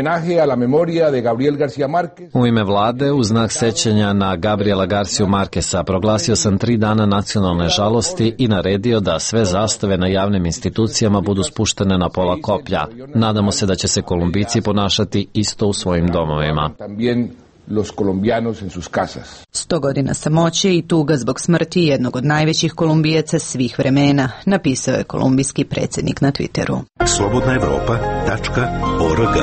U ime vlade, u znak sećanja na Gabriela Garciju Markesa, proglasio sam tri dana nacionalne žalosti i naredio da sve zastave na javnim institucijama budu spuštene na pola koplja. Nadamo se da će se Kolumbijci ponašati isto u svojim domovima. Los colombianos en sus casas. Sto godina samoće i tuga zbog smrti jednog od najvećih Kolumbijaca svih vremena, napisao je kolumbijski predsjednik na Twitteru. slobodna evropa tačka org.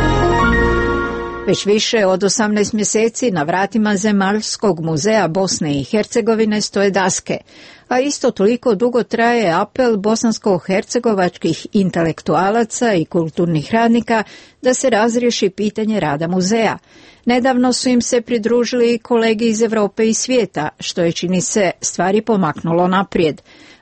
Već više od osamnaest mjeseci na vratima Zemaljskog muzeja Bosne i Hercegovine stoje daske, a isto toliko dugo traje apel bosansko-hercegovačkih intelektualaca i kulturnih radnika da se razriješi pitanje rada muzeja. Nedavno su im se pridružili i kolegi iz Europe i svijeta, što je, čini se, stvari pomaknulo naprijed.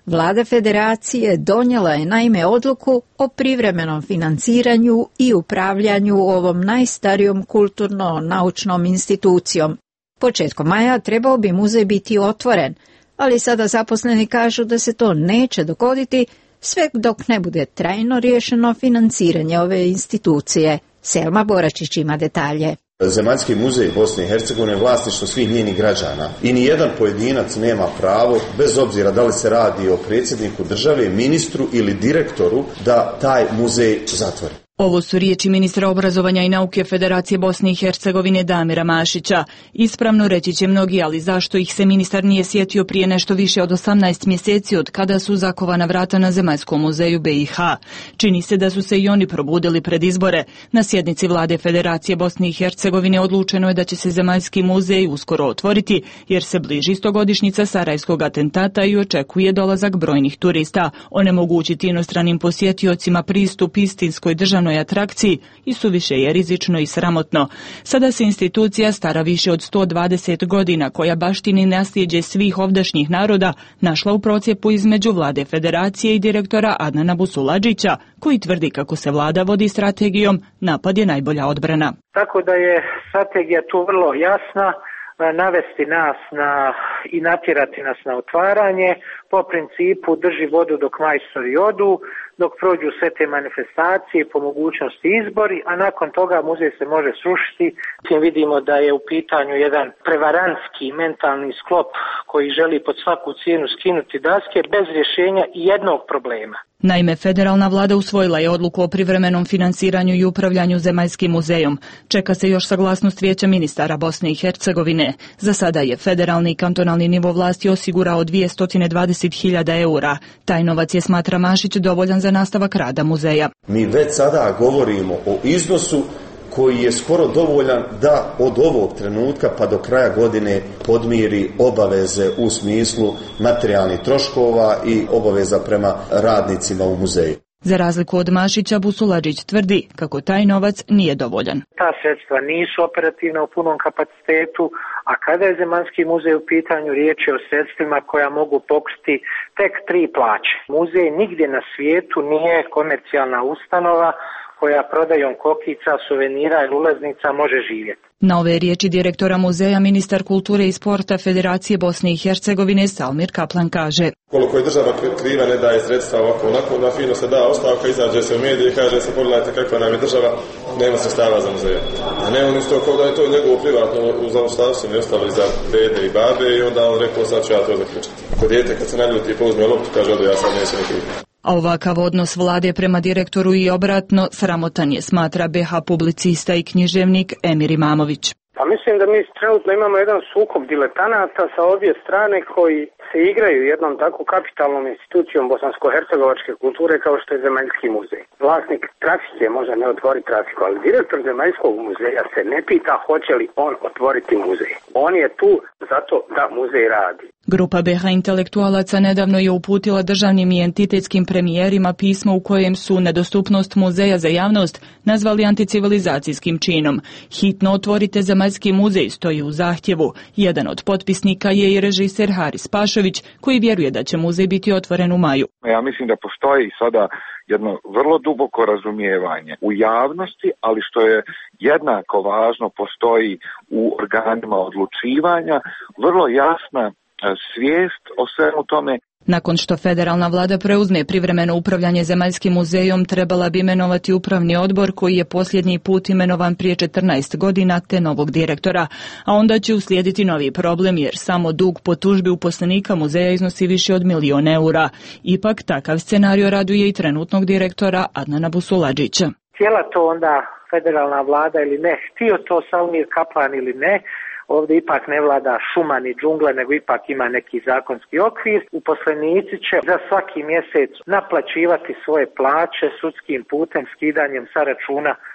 Vlada Federacije donijela je naime odluku o privremenom financiranju i upravljanju ovom najstarijom kulturno-naučnom institucijom. Početkom maja trebao bi muzej biti otvoren, ali sada zaposleni kažu da se to neće dogoditi sve dok ne bude trajno riješeno financiranje ove institucije. Selma Boračić ima detalje. Zemaljski muzej Bosne i Hercegovine je vlasništvo svih njenih građana i nijedan pojedinac nema pravo, bez obzira da li se radi o predsjedniku države, ministru ili direktoru, da taj muzej zatvori. Ovo su riječi ministra obrazovanja i nauke Federacije Bosne i Hercegovine Damira Mašića. Ispravno reći će mnogi, ali zašto ih se ministar nije sjetio prije nešto više od osamnaest mjeseci od kada su zakovana vrata na Zemaljskom muzeju B i H. Čini se da su se i oni probudili pred izbore. Na sjednici vlade Federacije Bosne i Hercegovine odlučeno je da će se Zemaljski muzej uskoro otvoriti, jer se bliži stogodišnjica Sarajevskog atentata i očekuje dolazak brojnih turista. Onemogućiti inostranim posjetiocima pristup istinskoj državnoj atrakciji i suviše je rizično i sramotno. Sada se institucija stara više od sto dvadeset godina, koja baštini nasljeđe svih ovdašnjih naroda, našla u procijepu između vlade Federacije i direktora Adnana Busuladžića, koji tvrdi kako se vlada vodi strategijom napad je najbolja odbrana. Tako da je strategija tu vrlo jasna, navesti nas na i natjerati nas na otvaranje po principu drži vodu dok majstori odu, dok prođu sve te manifestacije, po mogućnosti izbori, a nakon toga muzej se može srušiti. Vidimo da je u pitanju jedan prevarantski mentalni sklop koji želi pod svaku cijenu skinuti daske bez rješenja i jednog problema. Naime, federalna vlada usvojila je odluku o privremenom finansiranju i upravljanju Zemaljskim muzejom. Čeka se još saglasnost Vijeća ministara Bosne i Hercegovine. Za sada je federalni i kantonalni nivo vlasti osigurao dvjesto dvadeset hiljada eura. Taj novac je, smatra Mašić, dovoljan za nastavak rada muzeja. Mi već sada govorimo o iznosu koji je skoro dovoljan da od ovog trenutka pa do kraja godine podmiri obaveze u smislu materijalnih troškova i obaveza prema radnicima u muzeju. Za razliku od Mašića, Busuladžić tvrdi kako taj novac nije dovoljan. Ta sredstva nisu operativna u punom kapacitetu, a kada je Zemaljski muzej u pitanju, riječ je o sredstvima koja mogu pokriti tek tri plaće. Muzej nigdje na svijetu nije komercijalna ustanova koja prodajom kokica, suvenira ili ulaznica može živjeti. Na ove riječi direktora muzeja ministar kulture i sporta Federacije Bosne i Hercegovine Salmir Kaplan kaže: Koliko je država kriva, ne daje sredstva ovako onako, na fino se da ostavka, izađe se u medije i kaže se pogledajte kakva nam je država, nema sredstava za muzeja. A ne on isto kao da je to njegovo privatno u zaostavstvu ne ostalo za dede i babe i onda on rekao sad ću ja to zaključiti. Kod dijete kad se naljuti i pouzme loptu kaže odo ja sad neću nekako. A ovakav odnos vlade prema direktoru i obratno sramotan je, smatra B H publicista i književnik Emir Imamović. Pa mislim da mi trenutno imamo jedan sukob diletanata sa obje strane koji se igraju jednom tako kapitalnom institucijom bosansko-hercegovačke kulture kao što je Zemaljski muzej. Vlasnik trafike može ne otvoriti trafiku, ali direktor Zemaljskog muzeja se ne pita hoće li on otvoriti muzej. On je tu zato da muzej radi. Grupa B H intelektualaca nedavno je uputila državnim i entitetskim premijerima pismo u kojem su nedostupnost muzeja za javnost nazvali anticivilizacijskim činom. Hitno otvorite Zemaljski muzej stoji u zahtjevu. Jedan od potpisnika je i režiser Haris Pašović, koji vjeruje da će muzej biti otvoren u maju. Ja mislim da postoji sada jedno vrlo duboko razumijevanje u javnosti, ali što je jednako važno, postoji u organima odlučivanja vrlo jasna svijest o svemu tome. Nakon što federalna vlada preuzme privremeno upravljanje Zemaljskim muzejom, trebala bi imenovati upravni odbor koji je posljednji put imenovan prije četrnaest godina te novog direktora, a onda će uslijediti novi problem jer samo dug po tužbi uposlenika muzeja iznosi više od milion eura. Ipak takav scenario raduje i trenutnog direktora Adnana Busuladžića. Htjela to onda federalna vlada ili ne, htio to Salmir Kaplan ili ne, ovdje ipak ne vlada šuma ni džungla, nego ipak ima neki zakonski okvir. Uposlenici će za svaki mjesec naplaćivati svoje plaće sudskim putem, skidanjem sa računa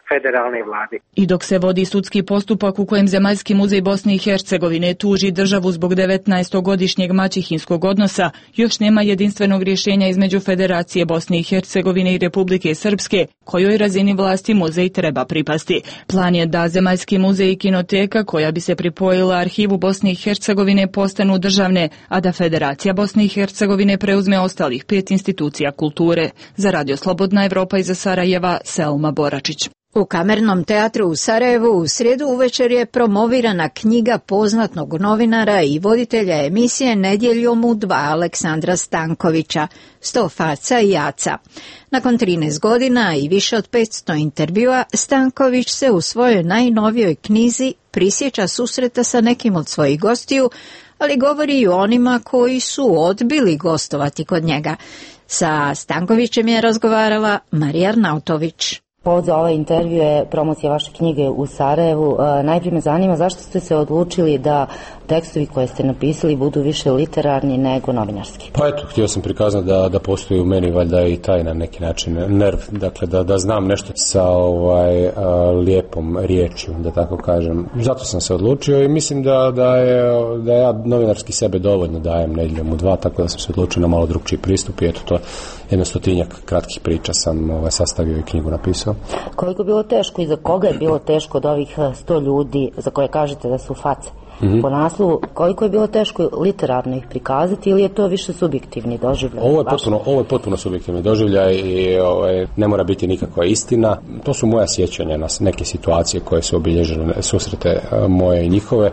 federalne vlade. I dok se vodi sudski postupak u kojem Zemaljski muzej Bosne i Hercegovine tuži državu zbog devetnaestogodišnjeg maćehinskog odnosa, još nema jedinstvenog rješenja između Federacije Bosne i Hercegovine i Republike Srpske, kojoj razini vlasti muzej treba pripasti. Plan je da Zemaljski muzej i kinoteka, koja bi se pripojila Arhivu Bosne i Hercegovine, postanu državne, a da Federacija Bosne i Hercegovine preuzme ostalih pet institucija kulture. Za Radio Slobodna Evropa iz Sarajeva, Selma Boračić. U Kamernom teatru u Sarajevu u srijedu uvečer je promovirana knjiga poznatog novinara i voditelja emisije Nedjeljom u dva Aleksandra Stankovića, Sto faca i jaca. Nakon trinaest godina i više od petsto intervjua, Stanković se u svojoj najnovijoj knjizi prisjeća susreta sa nekim od svojih gostiju, ali govori i o onima koji su odbili gostovati kod njega. Sa Stankovićem je razgovarala Marija Arnautović. Povod za ovaj intervju je promocija vaše knjige u Sarajevu. Najprije me zanima zašto ste se odlučili da tekstovi koje ste napisali budu više literarni nego novinarski. Pa eto, htio sam prikazati da, da postoji u meni valjda i taj na neki način nerv, dakle da, da znam nešto sa ovaj a, lijepom riječju, da tako kažem. Zato sam se odlučio i mislim da, da, je, da ja novinarski sebe dovoljno dajem Nedjeljom u dva, tako da sam se odlučio na malo drugčiji pristup i eto to jedno stotinjak kratkih priča sam ovaj, sastavio i knjigu napisao. Koliko je bilo teško i za koga je bilo teško od ovih sto ljudi za koje kažete da su face? Mm-hmm. Po naslovu, koliko je bilo teško literarno ih prikazati ili je to više subjektivni doživljaj? Ovo je potpuno, ovo je potpuno subjektivni doživljaj i ovaj, ne mora biti nikakva istina. To su moja sjećanja na neke situacije koje su obilježile susrete moje i njihove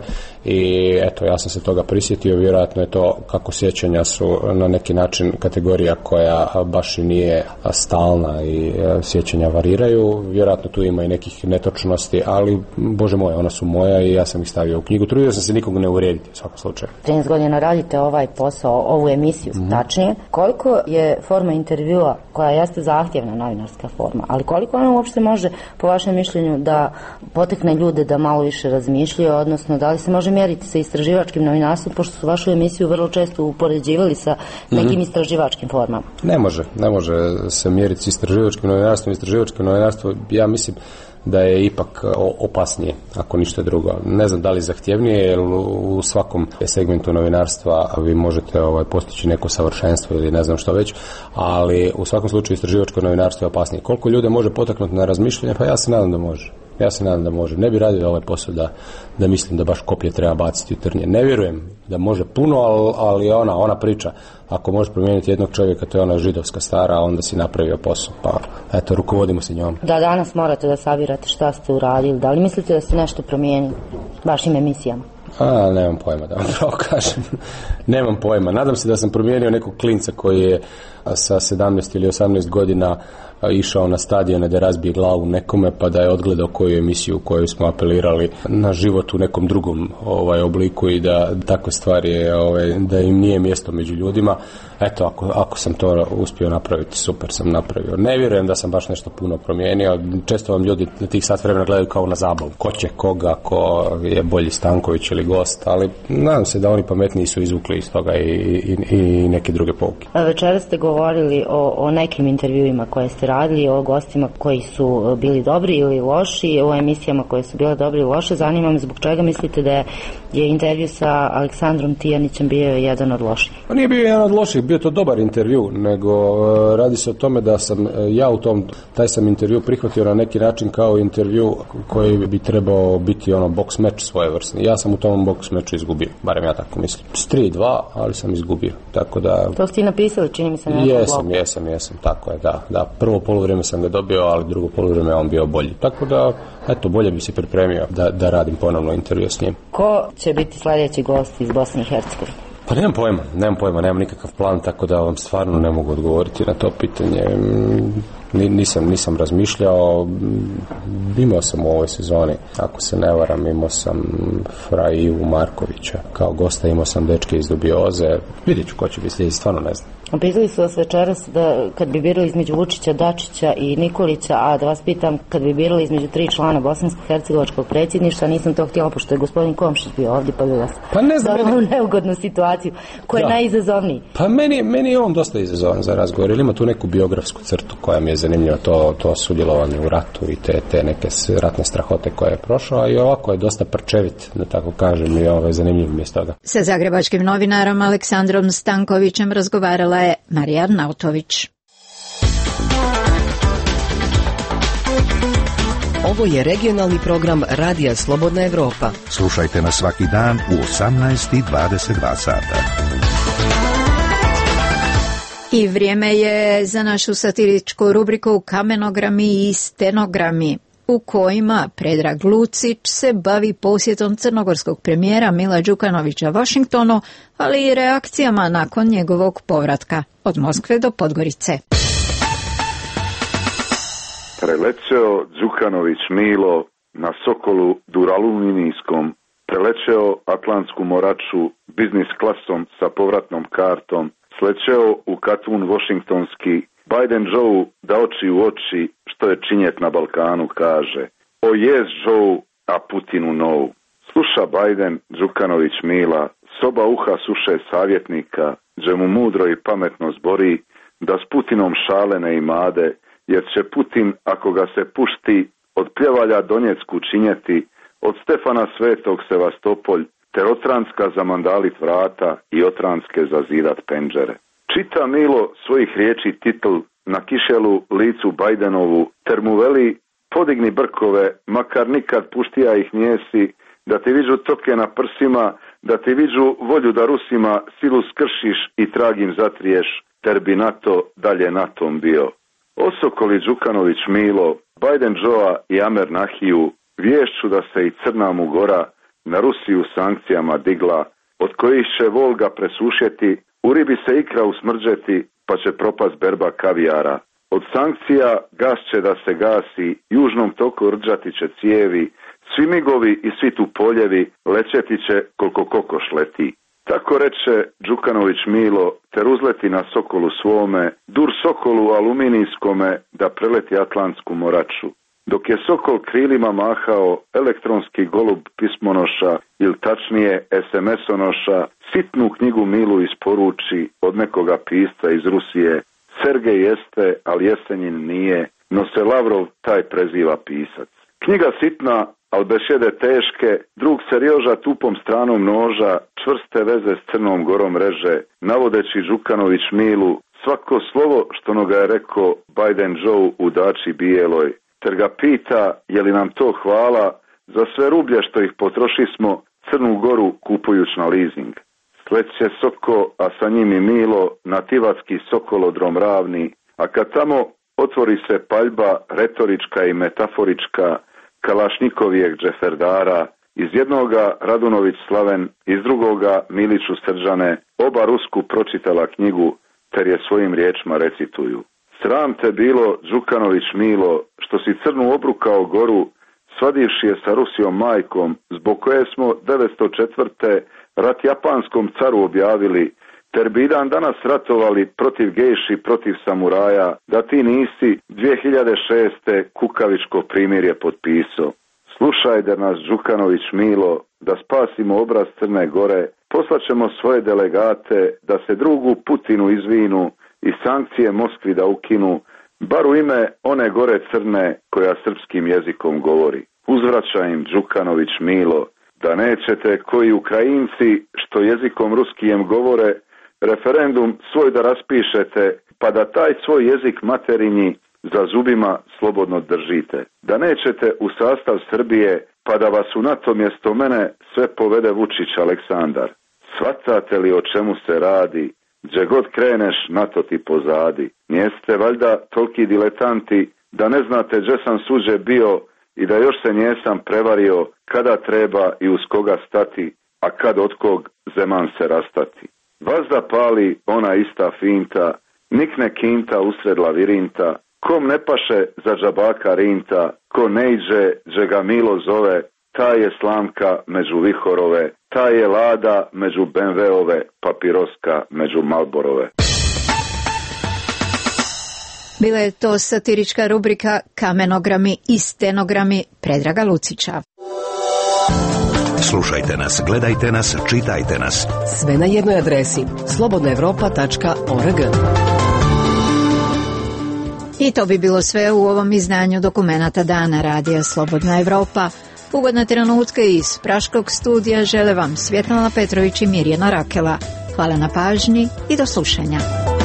i eto, ja sam se toga prisjetio. Vjerojatno je to kako sjećanja su na neki način kategorija koja baš i nije stalna i sjećanja variraju. Vjerojatno tu ima i nekih netočnosti, ali Bože moj, ona su moja i ja sam ih stavio u knjigu. Trudio sam se nikog ne uvrijediti u svakom slučaju. trinaest godina radite ovaj posao, ovu emisiju, mm-hmm. tačnije. Koliko je forma intervjua, koja jeste zahtjevna novinarska forma, ali koliko ona uopšte može, po vašem mišljenju, da potekne ljude da malo više razmišljaju, odnosno da li se može mjeriti sa istraživačkim novinarstvom, pošto su vašu emisiju vrlo često upoređivali sa nekim mm-hmm. istraživačkim formama? Ne može, ne može se mjeriti sa istraživačkim novinarstvom. Istraživačko novinarstvo, ja mislim da je ipak opasnije, ako ništa drugo. Ne znam da li zahtjevnije, jer u svakom segmentu novinarstva vi možete ovaj, postići neko savršenstvo ili ne znam što već, ali u svakom slučaju istraživačko novinarstvo je opasnije. Koliko ljude može potaknuti na razmišljanje? Pa ja se nadam da može. Ja se nadam da može. Ne bi radio ovaj posao da, da mislim da baš koplje treba baciti u trnje. Ne vjerujem da može puno, ali, ali ona, ona priča, ako možeš promijeniti jednog čovjeka, to je ona židovska stara, onda si napravio posao. Pa eto, rukovodimo se njom. Da danas morate da sabirate šta ste uradili. Da li mislite da ste nešto promijenili vašim emisijama? A, nemam pojma da vam pravo kažem. Nemam pojma. Nadam se da sam promijenio nekog klinca koji je sa sedamnaest ili osamnaest godina išao na stadione da razbije glavu nekome, pa da je odgledao koju emisiju u kojoj smo apelirali na život u nekom drugom ovaj obliku i da takve stvari ovaj, da im nije mjesto među ljudima. Eto, ako, ako sam to uspio napraviti, super sam napravio. Ne vjerujem da sam baš nešto puno promijenio. Često vam ljudi na tih sat vremena gledaju kao na zabavu. Ko će koga, ko je bolji Stanković ili gost, ali nadam se da oni pametniji su izvukli iz toga i, i, i neke druge pouke. Večera ste govorili o, o nekim intervjuima koje ste radili, o gostima koji su bili dobri ili loši, o emisijama koje su bile dobri ili loše. Zanima me zbog čega mislite da je, je intervju sa Aleksandrom Tijanićem bio jedan od loših? Pa nije bio jedan od loših, bio to dobar intervju, nego uh, radi se o tome da sam uh, ja u tom, taj sam intervju prihvatio na neki način kao intervju koji bi trebao biti ono boks meč svojevrsni. Ja sam u tom boks meču izgubio, barem ja tako mislim. S tri dva, ali sam izgubio. Tako da... To ste i napisali, čini mi se na Jesam, blogu. jesam, jesam, tako je, da. da. Prvo poluvrijeme sam ga dobio, ali drugo poluvrijeme on bio bolji. Tako da, eto, bolje bi se pripremio da, da radim ponovno intervju s njim. Ko će biti sljedeći gost iz Bosne i Hercegovine? Pa nemam pojma, nemam pojma, nemam nikakav plan, tako da vam stvarno ne mogu odgovoriti na to pitanje. Nisam, nisam razmišljao, imao sam u ovoj sezoni, ako se ne varam, imao sam Fra Ivu Markovića kao gosta, imao sam dečke iz Dubioze, vidjet ću ko će biti sljedeći, stvarno ne znam. Pitali su vas večeras da kad bi birali između Vučića, Dačića i Nikolića, a da vas pitam kad bi birali između tri člana bosansko-hercegovačkog predsjedništva, nisam to htjela pošto je gospodin Komšić bio ovdje, pa bi vas pa ne znam, dala u neugodnu situaciju. Ko je da. najizazovniji? Pa meni, meni je on dosta izazovan za razgovor, ili ima tu neku biografsku crtu koja mi je zanimljiva, to, to sudjelovanje u ratu i te, te neke ratne strahote koje je prošao, i ovako je dosta prčevit, da tako kažem, i ovo je zanimljiv mi iz toga. Sa zagrebačkim novinarom Aleksandrom Stankovićem razgovarala je Marija Nautović. Ovo je regionalni program Radija Slobodna Evropa. Slušajte nas svaki dan u osamnaest i dvadeset dva sata. I vrijeme je za našu satiričku rubriku Kamenogrami i stenogrami, u kojima Predrag Lucić se bavi posjetom crnogorskog premijera Mila Đukanovića Washingtonu, ali i reakcijama nakon njegovog povratka od Moskve do Podgorice. Prelećeo Đukanović Milo na Sokolu duraluminijskom, prelećeo Atlantsku moraču biznis klasom sa povratnom kartom, slećeo u Katun Washingtonski, Biden Joe da oči u oči što je činjet na Balkanu kaže: o yes Joe, a Putinu no. Sluša Biden Đukanović Mila, soba uha suše savjetnika, gdje mu mudro i pametno zbori da s Putinom šale ne imade, jer će Putin, ako ga se pušti, od Pljevalja Donjecku činjeti, od Stefana Svetog Sevastopolj, te Otranska zamandalit vrata i Otranske zazidat penđere. Čita Milo svojih riječi titl na kišelu licu Bidenovu, ter mu veli: podigni brkove, makar nikad puštija ih njesi, da ti viđu toke na prsima, da ti viđu volju da Rusima silu skršiš i tragim zatriješ, ter bi NATO dalje natom bio. Osokoli Đukanović Milo, Biden Joa i Amer Nahiju vješću da se i Crna mu gora na Rusiju sankcijama digla, od kojih će Volga presušjeti, u ribi se ikra usmrđeti, pa će propast berba kavijara. Od sankcija gas će da se gasi, južnom toku rđati će cijevi, svi migovi i svi tu poljevi lećeti će koliko kokoš leti. Tako reče Đukanović Milo, ter uzleti na Sokolu svome, dur Sokolu aluminijskome da preleti Atlantsku moraču. Dok je Sokol krilima mahao, elektronski golub pismonoša, ili tačnije es em es-onoša, sitnu knjigu Milu isporuči od nekoga pisca iz Rusije: Sergej jeste, ali Jesenjin nije, no se Lavrov taj preziva pisac. Knjiga sitna, al bešede teške, drug Serjoža tupom stranom noža čvrste veze s Crnom Gorom reže, navodeći Đukanović Milu svako slovo što no ga je rekao Biden Joe u dači bijeloj, ter ga pita je li nam to hvala za sve rublje što ih potrošismo Crnu Goru kupujuć na leasing. Sleće Soko, a sa njim i Milo na Tivatski Sokolodrom ravni, a kad tamo otvori se paljba retorička i metaforička Kalašnikovijeg džeferdara, iz jednoga Radunović Slaven, iz drugoga Miliću Srđane, oba Rusku pročitala knjigu, ter je svojim riječima recituju: sram te bilo, Đukanović Milo, što si Crnu obrukao goru, svadivši je sa Rusijom majkom, zbog koje smo devetsto četvrte rat japanskom caru objavili, ter bi i dan danas ratovali protiv gejši, protiv samuraja, da ti nisi dvije hiljade šeste kukavičko primirje potpisao. Slušaj da nas Đukanović Milo, da spasimo obraz Crne Gore, poslaćemo svoje delegate da se drugu Putinu izvinu i sankcije Moskvi da ukinu, bar u ime one gore Crne koja srpskim jezikom govori. Uzvraća im Đukanović Milo da nećete koji Ukrajinci što jezikom ruskijem govore referendum svoj da raspišete, pa da taj svoj jezik materinji za zubima slobodno držite. Da nećete u sastav Srbije, pa da vas u NATO mjesto mene sve povede Vučić Aleksandar. Svatate li o čemu se radi? Gdje god kreneš, NATO ti pozadi. Njeste valjda toliki diletanti da ne znate gdje sam suđe bio i da još se njesam prevario kada treba i uz koga stati, a kad od kog zeman se rastati. Vazda pali ona ista finta, nikne kinta usred lavirinta, kom ne paše za džabaka rinta, ko ne iđe dže ga Milo zove, ta je slamka među vihorove, ta je lada među be em veove, papiroska među Malborove. Bila je to satirička rubrika Kamenogrami i stenogrami Predraga Lucića. Slušajte nas, gledajte nas, čitajte nas. Sve na jednoj adresi slobodna evropa tačka org. I to bi bilo sve u ovom izdanju dokumenata Dana Radija Slobodna Evropa. Ugodna trenutka iz Praškog studija žele vam Svjetlana Petrović i Mirjana Rakela. Hvala na pažnji i do slušanja.